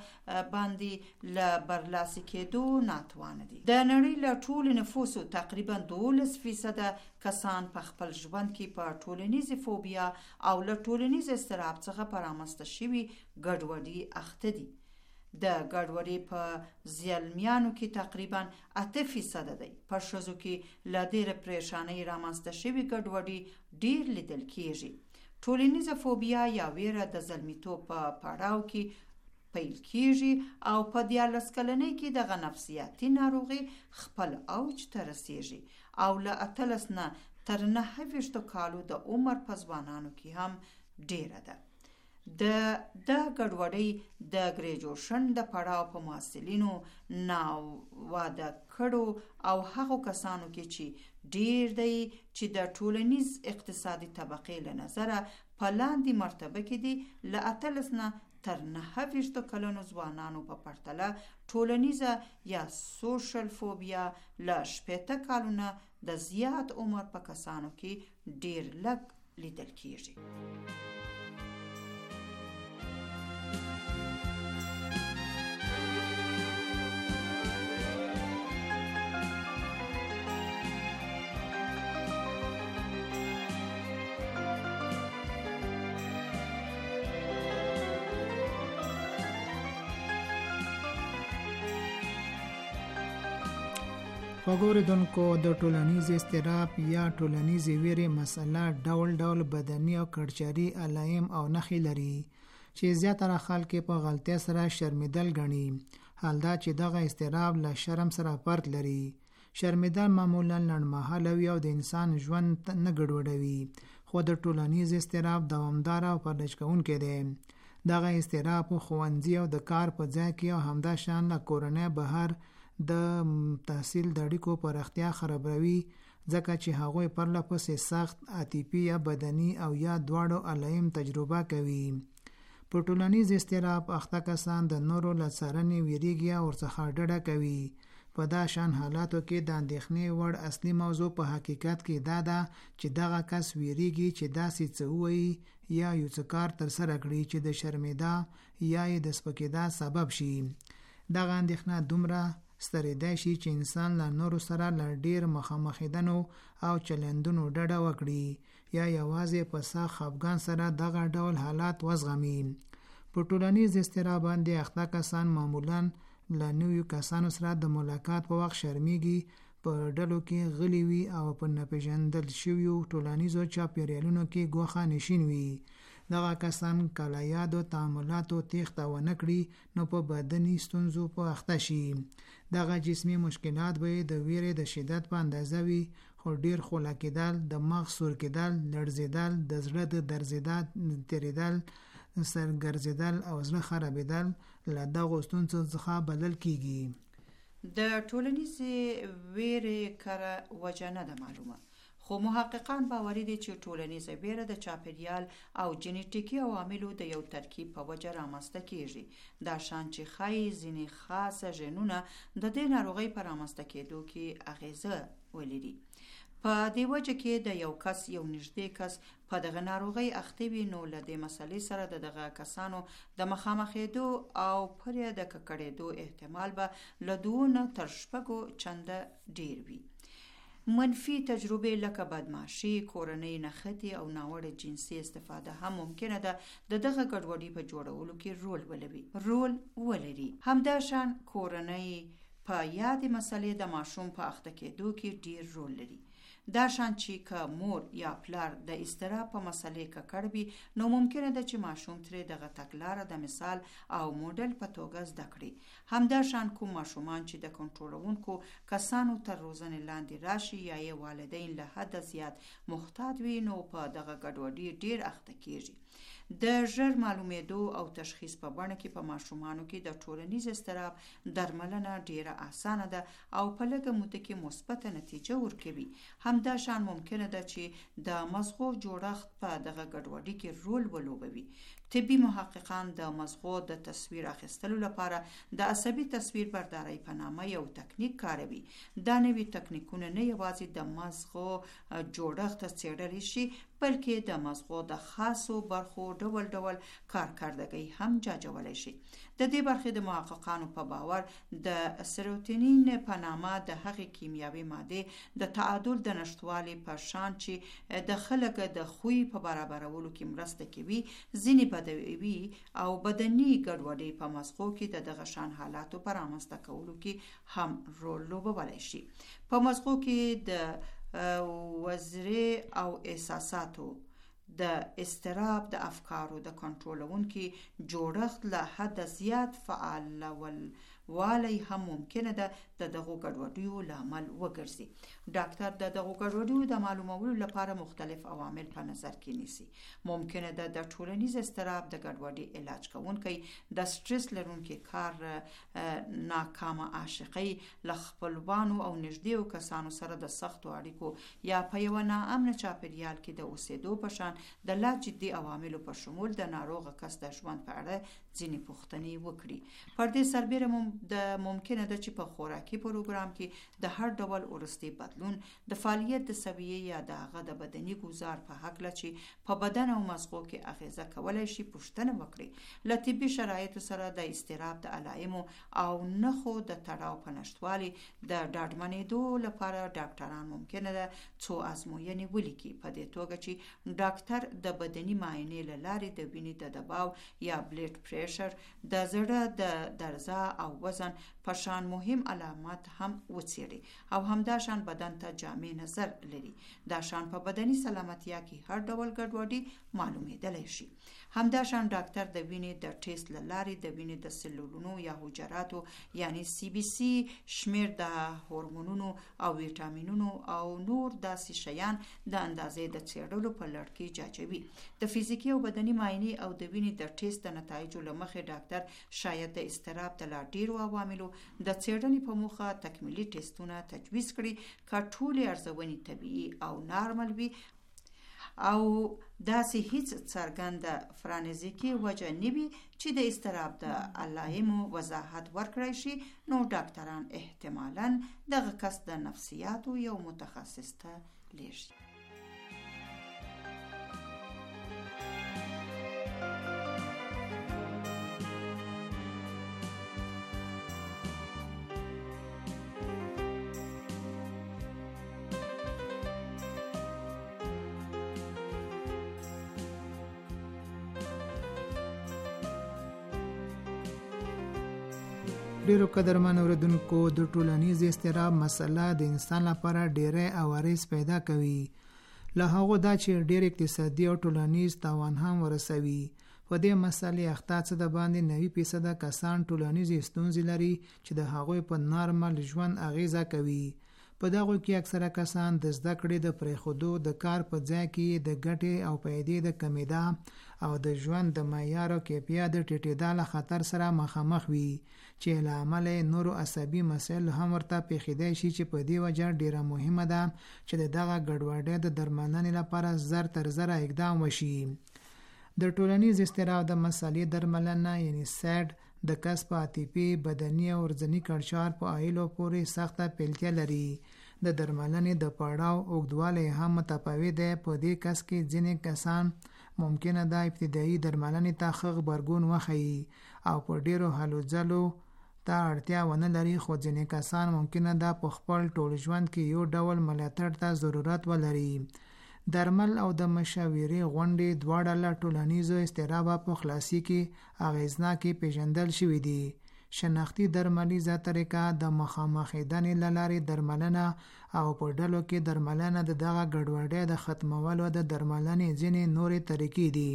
باندې له برلاسي کېدو ناتوانه دي. د نړۍ له ټولو نفوسو تقریبا 12% کسان په خپل ژوند کې په ټولنیز فوبیا او له ټولنیز اضطراب څخه په رامنځته شوي ګډوډي اخته دي. د ګډوډۍ په زلمیانو کې تقریبا 8% دی. په ښځو کې له ډېرې پریشانۍ رامنځته شوي ګډوډي ډېر لیدل کېږي. ټولنیزه فوبیا یا ویره د زلمیتوب په پړاو کې پیل کېږي او په 14 کلنۍ کې دغه نفسیاتي ناروغي خپل اوج ته رسېږي او له 18 نه تر 29 کالو د عمر په ځوانانو کې هم ډېره ده. د ګډوډۍ د ګریجویشن د پړاو په محصلینو، ناواده کړو او هغو کسانو کې چې ډیر دی چې د ټولنیز اقتصادي طبقې له نظره په لاندې مرتبه کې دي، له 18 نه تر 29 کلونو ځوانانو په پرتله ټولنیزه یا سوشل فوبیا له 18 کالو نه د زیات عمر په کسانو کې ډیر لږ لیدل کېږي. وګوریدونکو، د ټولنیز اضطراب یا ټولنیز ویرې مسله ډول ډول بدني او کړچري علایم او نښې لري چې زیاتره خلک په غلطۍ سره شرمېدل ګڼي. حال دا چې دغه اضطراب له شرم سره فرق لري. شرمېدل معمولا لنډمهاله وي او د انسان ژوند نه ګډوډوي، خو د ټولنیز اضطراب دوامدار او پرلج کوونکی دی. دغه اضطراب په ښوونځي او د کار په ځای کې او همداشان له کورنۍ بهر د تحصیل د اړیکو پراختیا خرابوي، ځکه چې هغوی پرله پسې سخت عاطفي یا بدني او یا دواړو علایم تجربه کوي. په ټولنیز اضطراب اخته کسان د نورو له څارنې ویریږي او ورڅخه ډډه کوي. په دا شان حالاتو کې د اندېښنې وړ اصلي موضوع په حقیقت کې دا ده چې دغه کس ویریږي چې داسې څه ووایي یا یو څه کار ترسره کړي چې د شرمېدا یا یې د سپکېدا سبب شي. دغه اندېښنه دومره سترېدای شي چې انسان له نورو سره له ډېر مخامخېدنو او چلندونو ډډه وکړي یا یوازې په سخت خفګان سره دغه ډول حالات وزغمي. په ټولنیز اضطراب باندې اخته کسان معمولاً له نویو کسانو سره د ملاقات په وخت شرمېږي، په ډلو کې غلی وي او په ناپېژندل شویو ټولنیزو چاپېریالونو کې ګوښه نشین وي. دغه کسان کله یادو تعاملاتو تیښته ونه کړي نو په بدني ستونزو په اخته شي. دغه جسمي مشکلات به د ویرې د شدت په اندازه وي، خو ډیر خوله کېدل، د مغز سور کېدل، لړزېدل، د زړه د درزېدل، تېرېدل، سرګرځېدل او زړه خرابېدل له دغو ستونزو څخه بلل کېږي. د ټولنیزې ویرې کره وجه نه ده معلومه، خو محققان باوري دي چې ټولنیزه ویره د چاپیریال او جینیټیکي عواملو د یو ترکیب په وجه رامنځته کیږي. دا شان چې ښایي ځینې خاصه ژنونه د دې ناروغۍ په رامنځته کېدو کې اغیزه ولري. په دې وجه کې د یو کس یو نږدې کس په دغه ناروغۍ اخته وي، نو له دې مسلې سره د دغه کسانو د مخامخېدو او پرې د ککړېدو احتمال به له 2 تر 6 چنده ډیر وي. منفي تجربې لکه بدمعشي، کورنۍ نښتې او ناوړه جنسي استفاده هم ممکنه ده د دغه ګډوډۍ په جوړولو کې رول ولري. همداشان کورنۍ په یادې مسلې د ماشوم په اخته کېدو کې ډیر رول لري. دا شان چې که مور یا پلار د اضطراب په مسلې ککړ وي، نو ممکنه ده چې ماشوم ترې دغه تګلاره د مثال او موډل په توګه زده کړي. همداشان کوم ماشومان چې د کنټرولونکو کسانو تر روزنې لاندې راشي یا یې والدین له حد زیات محتاط وي، نو په دغه ګډوډۍ ډیر اخته کیږي. د ژر معلومېدو او تشخیص په بڼه کې په ماشومانو کې د ټولنیز اضطراب درملنه ډیره اسانه ده او په لږه موده کې مثبته نتیجه ورکوي. همداشان ممکنه ده چې د مغزو جوړښت په دغه ګډوډۍ کې رول ولوبوي. طبي محققان د مغزو د تصویر اخیستلو لپاره د عصبي تصویر بردارۍ په نامه یو تکنیک کاروي. دا نوي تکنیکونه نه یوازې د مغزو جوړښت څېړلی شي، بلکې د مغزو د خاصو برخو ډول کارکردګۍ هم جاجولی شي. د دې برخې د محققانو په باور د سیروتونین په نامه د هغې کیمیاوي ماده د تعادل د نشتوالي په شان چې د خلک د خوی په برابرولو کې مرسته کوي، ځینې بدوي او بدني ګډوډۍ په مغزو کې د دغه شان حالاتو په رامنځته کولو کې هم رول لوبولی شي. په مغزو کې د وزرې او احساساتو د اضطراب د افکارو د کنټرولونکي جوړښت له حد زیات فعالوالی هم ممکنه ده د دغو ګډوډیو لامل وګرځي. ډاکټر د دغو ګډوډیو د معلومولو لپاره مختلف عوامل په نظر کې نیسي. ممکنه ده د ټولنیز اضطراب د ګډوډۍ علاج کوونکی د سټرس لرونکي کار، ناکامه عاشقۍ، له خپلوانو او نږدې کسانو سره د سختو اړیکو یا په یو ناامن چاپیریال کې د اوسېدو په شان د لا جدي عواملو په شمول د ناروغ کس د ژوند په اړه ځینې پوښتنې وکړي. پر دې سربیره ممکنه ده چې په خوراکي پروګرام کې د هر ډول وروستي بدلون، د فعالیت د سویې یا د هغه د بدني ګزار په هکله چې په بدن او مغزو کې اغیزه کولی شي پوښتنه وکړي. له طبي شرایطو سره د اضطراب د علایمو او نښو د تړاو په نشتوالي د ډاډمنېدو لپاره ډاکټران ممکنه ده څو ازموینې ولیکي، په دې توګه چې ډاکټر د بدني معاینې له لارې د وینې د دباو یا بلډ پریشر، د زړه د درزا او وزن په شان مهم علامات هم وڅېړي او همداشان بدن ته جامع نظر لري. دا شان په بدني سلامتیا کې هر ډول ګډوډي معلومېدلی شي. همداشان ډاکټر د وینې د ټیسټ له لارې د وینې د سلولونو یا حجراتو یعنی CBC شمیر، د هورمونونو او ویټامینونو او نور داسې شیان د اندازې د څېړلو په لړ کې جاجوي. د فزیکي او بدني معاینې او د وینې د ټیسټ د نتایجو له مخې ډاکټر شاید د اضطراب د لا ډیرو عواملو د څېړنې په موخه تکمیلي ټیسټونه تجویز کړي، که ټولې ارزونې طبیعي او نارمل وي او داسې هیڅ څرګنده فرانزیکي وجه نه وي چې د اضطراب د علایمو وضاحت ورکړی شي، نو ډاکټران احتمالاً دغه کس د نفسیاتو یو متخصص ته لیږي. ډیرو قدرمن اوریدونکو، د ټولنیز اضطراب مسله د انسان لپاره ډیره عوارض پیدا کوي. له هغو دا چې ډیر اقتصادي او ټولنیز تاوان هم ورسوي. په دې مسلې اخته څه د باندې 90% کسان ټولنیز ستونزې لري چې د هغوی په نارمل ژوند اغیزه کوي. په دغو کې اکثره کسان د زده کړې د پرېښودو، د کار په ځای کې د ګټې او پیدې د کمیدا او د ژوند د معیار او کیفیت د ټیټېدا له خطر سره مخامخ وي، چې له امله نورو عصبي مسایل هم ورته پیښیدای شي، چې په دې وجه ډیره مهمه ده چې د دغه ګډوډۍ د درملنې لپاره زر تر زره اقدام وشي. د ټولنیز اضطراب د مسلې درملنه یعنی سیډ د کسب عاطفي، بدني او ورځني کړچار په عایلو پورې سخته پیلتیا لري. د درملنې د پړاو اوږدوالی هم متفاوت دی. په دې کس کې ځینې کسان ممکنه ده ابتدایي درملنې ته ښه غبرګون وښیي او په ډیرو هلو ځلو ته اړتیا ونه لري، خو ځینې کسان ممکنه ده په خپل ټول ژوند کې یو ډول ملاتړ ته ضرورت ولري. درمل او د مشاورې غونډې دواړه له ټولنیزو اضطراب په خلاصي کې اغیزناکې پیژندل شوي دي. شناختی درملیزه طریقه د مخامخېدنې له لارې درملنه او په ډلو کې درملنه د دغه ګډوډۍ د ختمولو د درملنې ځینې نورې طریقې دي.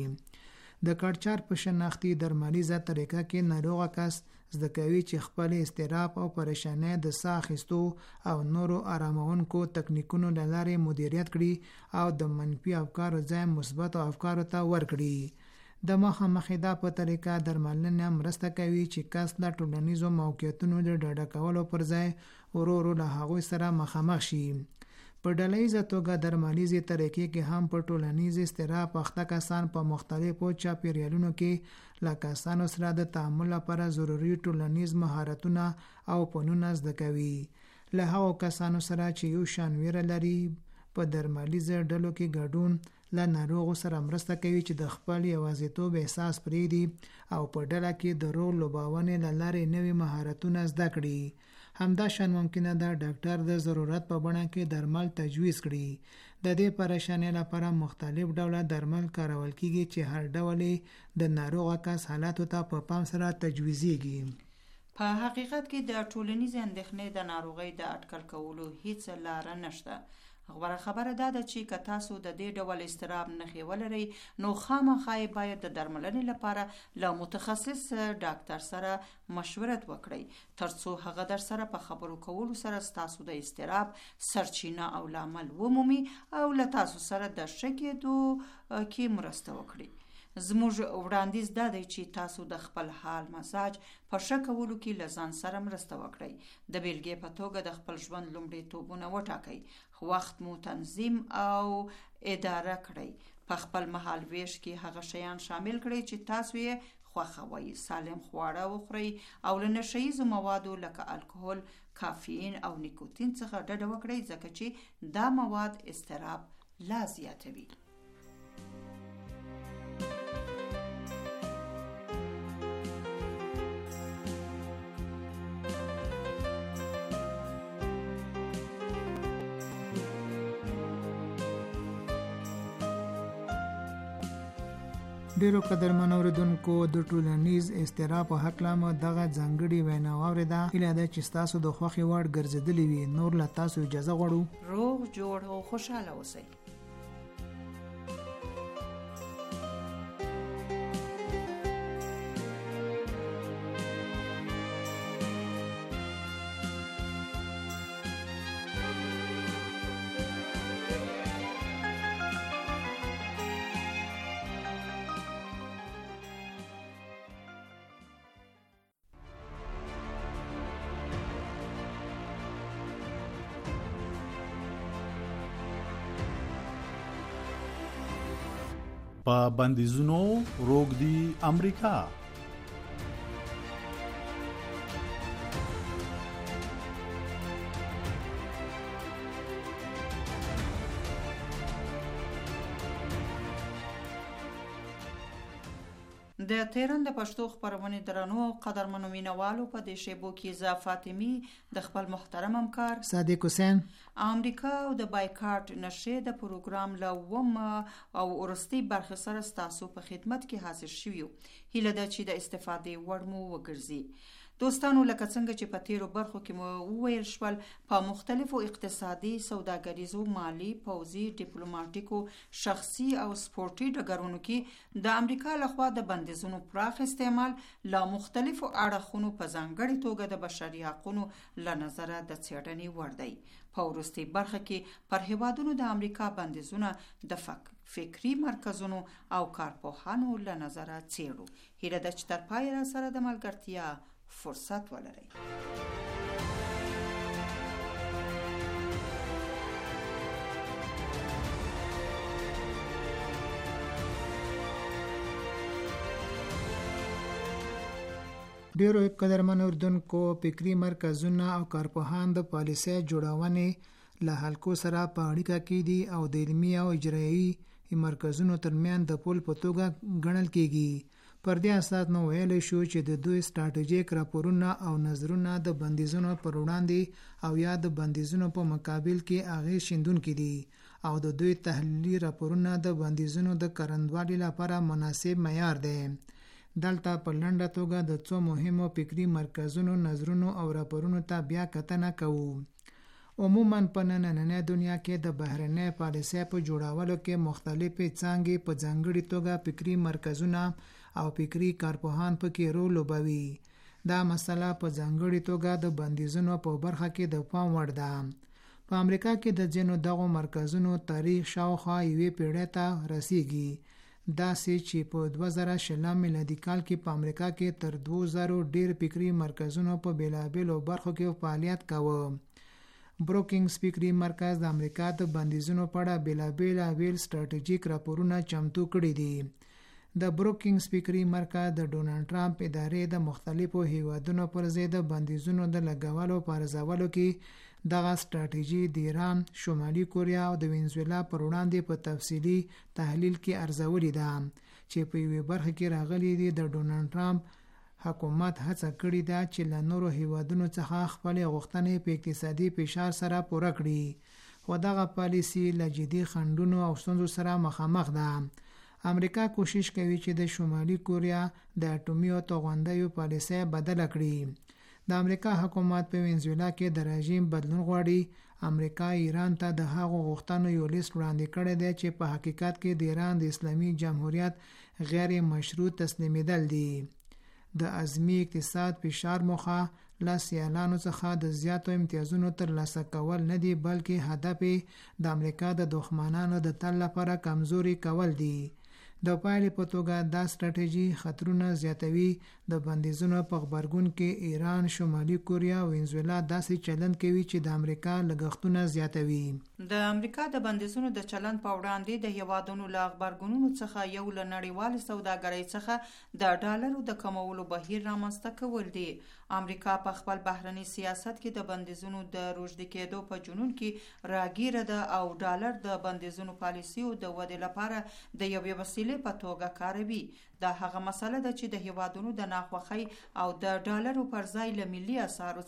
د کړچار په شناختی درملیزه طریقه کې ناروغه کس زده کوي چې خپل اضطراب او پریشانۍ د ساه اخیستو او نورو آرامونکو تکنیکونو له لارې مدیریت کړي او د منفي افکارو ځای مثبتو افکارو ته ورکړي. د مخامخېدا په طریقه درملنه مرسته کوي چې کس له ټولنیزو موقعیتونو د ډاډه کولو پر ځای ورو ورو له هغوی سره مخامخ شي. په ډلهیزه توګه درملیزې طریقې کې هم په ټولنیز اضطراب اخته کسان په مختلفو چاپیریالونو کې له کسانو سره د تعامل لپاره ضروري ټولنیز مهارتونه او فنونه زده کوي. له هغو کسانو سره چې یو شان ویره لري په درملیزه ډلو کې ګډون له ناروغو سره مرسته کوي چې د خپل یوازیتوب احساس پرېږدي او په ډله کې د رول لوبونې له لارې نوي مهارتونه زده کړي. همدا شان ممکنه ده ډاکټر د ضرورت په بڼه کې درمل تجویز کړي. د دې پریشانۍ لپاره مختلف ډوله درمل کارول کیږي چې هر ډول د ناروغ کس حالاتو ته په پام سره تجویزیږي. په حقیقت کې د ټولنیز اندېښنې د ناروغۍ د اټکل کولو هیڅ لاره نشته. غوره خبره دا ده چې که تاسو د دې ډول اضطراب نښې ولرئ، نو خامخا باید د درملنې لپاره له متخصص ډاکټر سره مشورت وکړئ، ترڅو هغه در سره په خبرو کولو سره ستاسو د اضطراب سرچینه او لامل ومومي او له تاسو سره د ښه کېدو کې مرسته وکړي. زموږ وړاندیز دا دی چې تاسو د خپل حال مزاج په ښه کولو کې له ځان سره مرسته وکړئ. د بیلګې په توګه د خپل ژوند لومړیتوبونه وټاکئ، وخت مو تنظیم او اداره کړئ. په خپل مهال ویش کې هغه شیان شامل کړئ چې تاسو یې خوښوئ. سالم خواړه وخورئ او له نشهییزو موادو لکه الکحل، کافین او نیکوتین څخه ډډه وکړئ، ځکه چې دا مواد اضطراب لا زیاتوي. ډیرو قدرمن اوریدونکو، د ټولنیز اضطراب په هکله مو دغه ځانګړې وینا واورېده. هیله ده چې ستاسو د خوښې وړ ګرځېدلې وي. نور له تاسو اجازه غواړو. روغ جوړ او خوشحاله اوسئ. په بندیزونو روږدي امریکا. د تهران د پښتو خبرونې درنو او قدرمنو مینوالو په دې شیبو کې زه فاطمی د خپل محترم همکار صادق حسین امریکا او د بایکاټ نشه د پروګرام لوم او ورستي برخه سره ستاسو په خدمت کې حاضر شویو. هیله ده چې د استفادې وړ مو وګرځي. دوستانو، لکه څنګه چې په تیرو برخو کې مو وویل شول، په مختلفو اقتصادي، سوداګریزو، مالی، پوځي، ډیپلوماټیکو، شخصي او سپورټي ډګرونو کې د امریکا لخوا د بندیزونو پراخ استعمال له مختلفو اړخونو په ځانګړې توګه د بشري حقونو له نظره د څېړنې وړ دی. په وروستۍ برخه کې پر هیوادونو د امریکا بندیزونه د فکري مرکزونو او کارپوهانو له نظره څېړو. هیله ده چې تر پایه را سره د ملګرتیا فرصت ولرئ. ډیرو قدرمن اردوونکو فکري مرکزونه او کارپوهان د پالیسۍ جوړونې له حلقو سره په اړیکه کې دي او د علمي او اجرایي مرکزونو ترمنځ د پل په توګه ګڼل کېږي. پر دې اساس نو ویلی شو چې د دوی سټراټیژیک راپورونه او نظرونه د بندیزونو پر وړاندې او یا د بندیزونو په مقابل کې اغېز شیندونکي دي او د دوی تحلیلي راپورونه د بندیزونو د کارندوالۍ لپاره مناسب معیار دی. دلته په لنډه توګه د څو مهمو فکري مرکزونو نظرونو او راپورونو ته بیا کتنه کوو. عموماً په نننۍ دنیا کې د بهرنۍ پالیسۍ په جوړولو کې مختلفې څانګې په ځانګړې توګه فکري مرکزونه او فکري کارپوهان پکې رول لوبوي. دا مسله په ځانګړې توګه د بندیزونو په برخه کې د پام وړ ده. په امریکا کې د ځینو دغو مرکزونو تاریخ شاوخوا 1 پیړۍ ته رسیږي. داسې چې په 2020 میلادي کال کې په امریکا کې تر 2000 ډیر فکري مرکزونو په بیلابیلو برخو کې فعالیت کاوه. بروکینګز فکري مرکز د امریکا د بندیزونو په اړه بیلابیل سټراټیژیک راپورونه چمتو کړي دي. د بروکینګز فکري مرکز د ډونالډ ټرمپ ادارې د مختلفو هیوادونو پر ضد بندیزونو د لګولو په ارزولو کې دغه سټراټیژي د ایران، شمالي کوریا او د وینزویلا پر وړاندې په تفصیلي تحلیل کې ارزولې ده چې په یوې برخه کې راغلي دي. د ډونالډ ټرمپ حکومت هڅه کړې ده چې له نورو هیوادونو څخه خپلې غوښتنې په اقتصادي فشار سره پوره کړي، خو دغه پالیسي له جدي خنډونو او ستونزو سره مخامخ ده. امریکا کوشش کوي چې د شمالي کوریا د اټومي او توغندیو پالیسۍ بدله کړي. د امریکا حکومت په وینزویلا کې د رژیم بدلون غواړي. امریکا ایران ته د هغو غوښتنو یو لیست وړاندې کړی دی چې په حقیقت کې د ایران د اسلامي جمهوریت غیر مشروط تسلیمیدل دي. د عظمي اقتصاد فشار موخه له سیالانو څخه د زیاتو امتیازونو ترلاسه کول نه دي، بلکې هدف د امریکا د دښمنانو د تل لپاره کمزوري کول دي. د پایلې په توګه دا سټراټیژي خطرونه زیاتوي. د بندیزونو په غبرګون کې ایران، شمالي کوریا او وینزویلا داسې چلند کوي چې د امریکا لګښتونه زیاتوي. د امریکا د بندیزونو د چلند په وړاندې د هیوادونو له غبرګونونو څخه یو له نړیوال سوداګرۍ څخه د ډالرو د کمولو بهیر رامنځته کول دي. امریکا په خپل بهرني سیاست کې د بندیزونو د روږدي کېدو په جنون کې راګیره ده او ډالر د بندیزونو پالیسیو د ودې لپاره د یوې وسیلې په توګه کاروي. دا هغه مسله ده چې د هیوادونو د ناخوښۍ او د ډالرو پر ځای له ملي اسعارو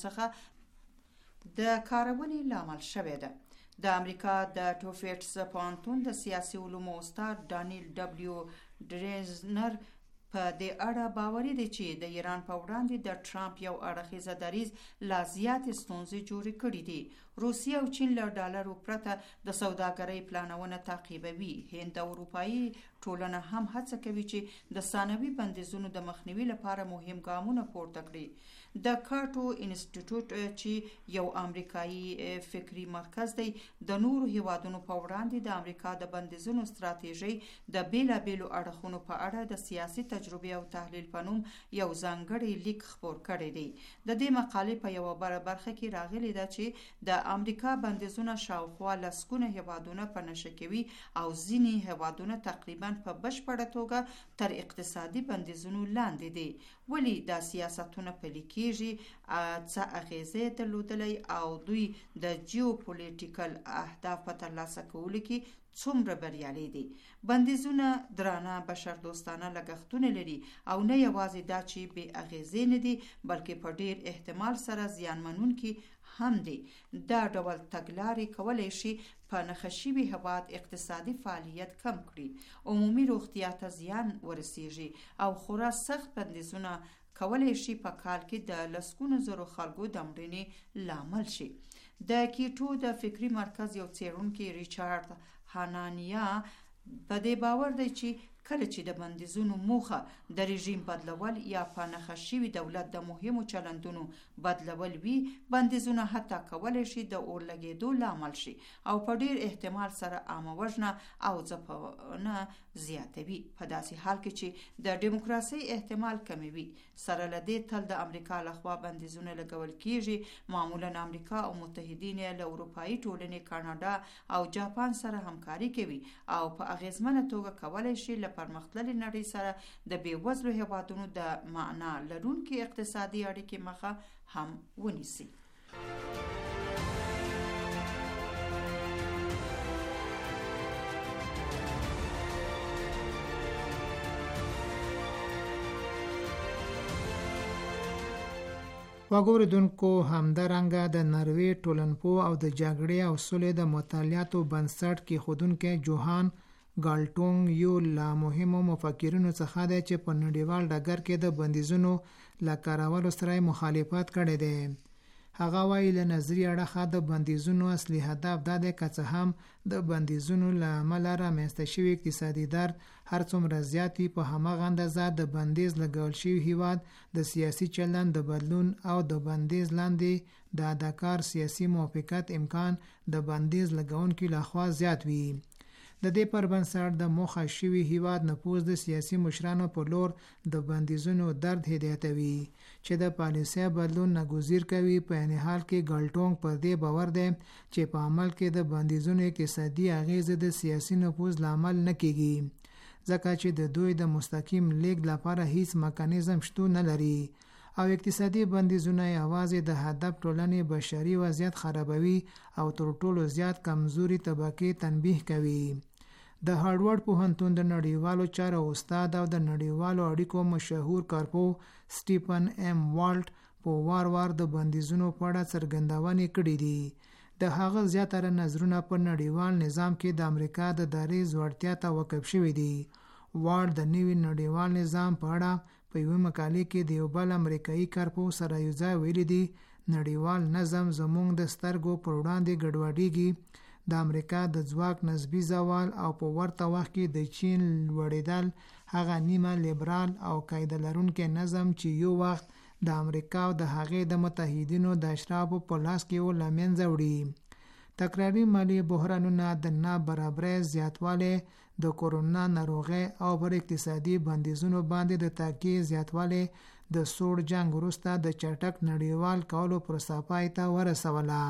څخه د کارونې لامل شوې ده. د امریکا د ټوفیټس پوهنتون د سیاسي علومو استاد ډانیل ډبلیو ډریزنر په دې اړه باوري دی چې د ایران په وړاندې د ټرمپ یو اړخیزه دریځ لا زیاتې ستونزې جوړې کړې دي. روسیه او چین له ډالرو پرته د سوداګرۍ پلانونه تعقیبوي. هند او اروپایي ټولنه هم هڅه کوي چې د ثانوي بندیزونو د مخنیوي لپاره مهم ګامونه پورته کړي. د کاټو انسټیټیوټ چې یو امریکایي فکري مرکز دی، د نورو هیوادونو په وړاندې د امریکا د بندیزونو ستراتیژي د بیلابیلو اړخونو په اړه د سیاسي تجربې او تحلیل په نوم یو ځانګړی لیک خپور کړی دی. د دې مقالې په یوه برخه کې راغلی ده چې د امریکا بندیزونه شاوخوا لسګونه هیوادونه په نښه کوي او ځینې هیوادونه تقریبا په بشپړه توګه تر اقتصادي بندیزونو لاندې دي. ولی دا سیاستونه پلي کیږي، څه اغیزې درلودلی او دوی د جیوپولیټیکل اهداف په ترلاسه کولو کې څومره بریالي دي. بندیزونه درانه بشردوستانه لګښتونه لري او نه یوازې دا چې بې اغیزې نه دي، بلکې په ډیر احتمال سره زیانمنونکي هم دي. دا ډول تګلارې کولی شي په نښه شوي هیواد اقتصادي فعالیت کم کړي، عمومي روغتیا ته زیان ورسیږي او خورا سخت بندیزونه کولای شي په کال کې د لسګونو زرو خلکو د مړینې لامل شي. د کیټو د فکری مرکز یو څېړونکی ریچارډ هانانیا په دې باور دی چې کله چې د بندیزونو موخه د رژیم بدلول یا په نښه شوي دولت د مهمو چلندونو بدلول وي، بندیزونه حتی کولی شي د اور لګېدو لامل شي او په ډیر احتمال سره عامه وژنه او ځپنه زیاتوي. په داسې حال کې چې د دیموکراسۍ احتمال کموي، سره له دې تل د امریکا لخوا بندیزونه لګول کیږي. معمولا امریکا او متحدین له اروپایي ټولنې، کاناډا او جاپان سره همکاري کوي او په اغیزمنه توګه کولی شي له پرمختللې نړۍ سره د بیوزلو هیوادونو د معنا لرونکي اقتصادي اړیکې مخه هم ونیسي. واګوریدونکو همدارنګه د نروې ټولنپوه او د جګړې او سولې د مطالعاتو بنسټ کې خودونکو جوهان ګالټونګ یو لا مهمو مفکرینو څخه دی چې په نړیوال ډګر کې د بندیزونو لا کارولو سره مخالفت کړی دی. هغه وایي له نظری اړخه د بندیزونو اصلي هدف دا دی که څه هم د بندیزونو له امله رامنځته شوي اقتصادي درد هر څومره زیات وي، په هماغه اندازه د بندیز لګول شوي هیواد د سیاسي چلند د بدلون او د بندیز لاندې د اداکار سیاسي موافقت امکان د بندیز لګونکي لخوا زیات وي. د دې پر بنسټ د موخه شوي هیواد نفوذ د سیاسي مشرانو په لور د بندیزونو درد هدایتوي چې د پالیسۍ بدلون ناګزیر کوي. په عین حال کې ګالټونګ پر دې باور دی چې په عمل کې د بندیزونو اقتصادي اغیزې د سیاسي نفوذ لامل نه کیږي، ځکه چې د دوی د مستقیم لیږد لپاره هیڅ میکانیزم شتون نه لري او اقتصادي بندیزونه یوازې د هدف ټولنې بشري وضعیت خرابوي او تر ټولو زیات کمزوري طبقې تنبیه کوي. د هارورډ پوهنتون د نړیوالو چارو استاد او د نړیوالو اړیکو مشهور کارپوه سټیفن ام والټ په وار د بندیزونو په اړه څرګندونې کړې دي. د هغه زیاتره نظرونه په نړیوال نظام کې د امریکا د دریځ وړتیا ته وقف شوي دي. والټ د نوي نړیوال نظام په اړه په یوه مقالې کې د یو بل امریکایي کارپوه سره یوځای ویلي دي نړیوال نظم زموږ د سترګو پر وړاندې ګډوډېږي. د امریکا د ځواک نسبي زوال او په ورته وخت کې د چین لوړېدل هغه نیمه لیبرال او قاعده لرونکی نظم چې یو وخت د امریکا او د هغې د متحدینو د اشرافو په لاس کې و له منځه وړي. تکراري مالي بحرانونه، د نابرابرۍ زیاتوالی، د کورونا ناروغۍ او پر اقتصادي بندیزونو باندې د تاکید زیاتوالی د سوړ جنگ وروسته د چټک نړیوال کولو پروسه پای ته ورسوله.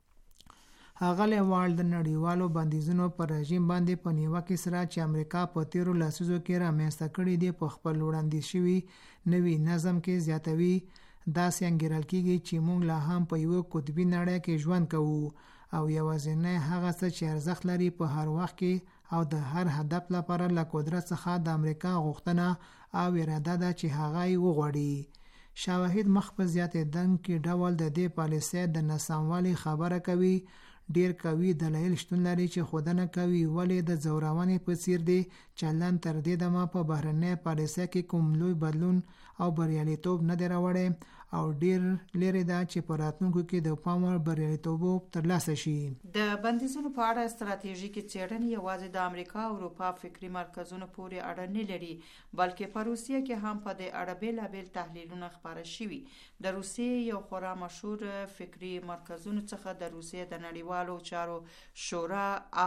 هغه والټ د نړیوالو بندیزونو پر رژیم باندې په نیوکه سره چې امریکا په تیرو لسیزو کې رامنځته کړي دي په خپل وړاندیز شوي نوي نظم کې زیاتوي. داسې انګیرل کېږي چې موږ لا هم په یوه قطبي نړۍ کې ژوند کوو او یوازینی هغه څه چې ارزښت لري په هر وخت کې او د هر هدف لپاره له قدرت څخه د امریکا غوښتنه او اراده ده چې هغه یې وغواړي. شواهد مخ په زیاتېدونکي ډول د دې پالیسۍ د ناسموالي خبره کوي. ډیر قوي دلایل شتون لري چې ښودنه کوي ولې د ځورونې په څیر دی چلند تر دې دمه په بهرنۍ پالیسۍ کې کوم لوی بدلون او بریالیتوب نه دی راوړی او ډیر لري دا چې په راتلونکو کې د پام وړ بریالیتوب ترلاسه شي. د بندیزونو په اړه ستراتیژیکې څېړنې یوازې د امریکا او اروپا فکري مرکزونو پورې اړه نه لري، بلکې په روسیه کې هم په دې اړه بیلابیل تحلیلونه خپاره شوي. د روسیې یو خورا مشهور فکري مرکزونو څخه د روسیې د نړیوالو چارو شورا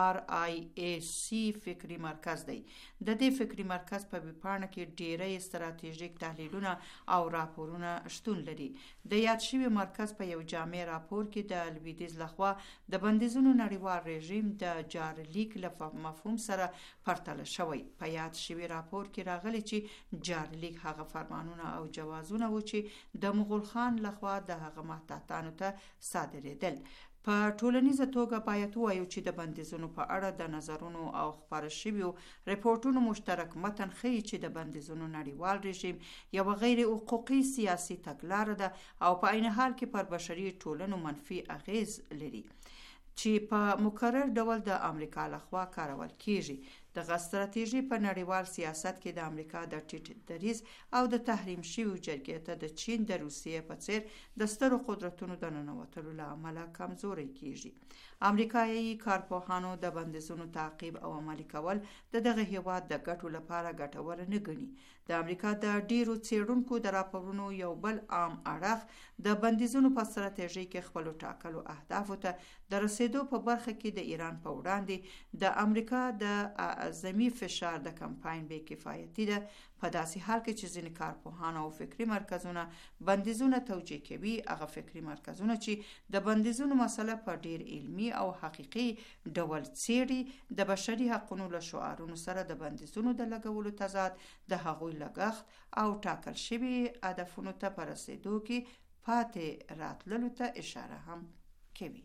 RIAC فکري مرکز دی. د دې فکري مرکز په ویبپاڼه کې ډیری ستراتیژیک تحلیلونه او راپورونه شتون لري. د یاد شوي مرکز په یو جامع راپور کې د لویدیځ لخوا د بندیزونو نړیوال رژیم د جارلیک له مفهوم سره پرتله شوی. په یاد شوي راپور کې راغلی چې جارلیک هغه فرمانونه او جوازونه و چې د مغول خان لخوا د هغه محتاطانو ته صادرېدل. په ټولنیزه توګه باید ووایو چې د بندیزونو په اړه د نظرونو او خپاره شویو ریپورټونو مشترک متن ښیي چې د بندیزونو نړیوال رژیم یوه غیر حقوقي سیاسي تګلاره ده او په عین حال کې پر بشري ټولنو منفي اغیز لري چې په مکرر ډول د امریکا لخوا کارول کیږي. دغه ستراتیژي په نړیوال سیاست کې د امریکا د ټیټ دریځ او د تحریم شویو جرګې ته د چین د روسیې په څیر د سترو قدرتونو د ننوتلو له امله کمزوري کیږي. امریکایي کارپوهانو د بندیزونو تعقیب او عملي کول د دغه هیواد د ګټو لپاره ګټور نه ګڼي. د امریکا د ډیرو څېړونکو د راپورونو یو بل عام اړخ د بندیزونو په ستراتیژي کې خپل ټاکلو اهدافو ته د رسیدو په برخه کې د ایران په وړاندې د امریکا د اعظمي فشار د کمپاین بې کفایتي ده، په داسې حال کې چې ځینې کارپوهان او فکري مرکزونه بندیزونه توجیه کوي. هغه فکري مرکزونه چې د بندیزونو مسله په ډیر علمي او حقیقي ډول څېړي د بشري حقوقو له شعارونو سره د بندیزونو د لګولو تضاد، د هغوی لګښت او ټاکل شوي هدفونو ته په رسیدو کې پاتې راتللو ته اشاره هم کوي.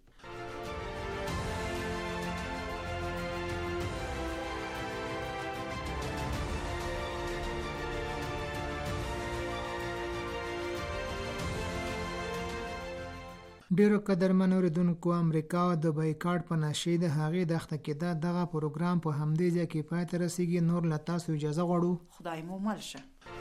ډیرو قدرمن اوریدونکو، امریکا د بایکاټ په نشي د هغې د اخته کېدا دغه پروګرام په همدې ځای کې پای ته رسیږي. نور له تاسو اجازه غواړو. خدای مو مل شه.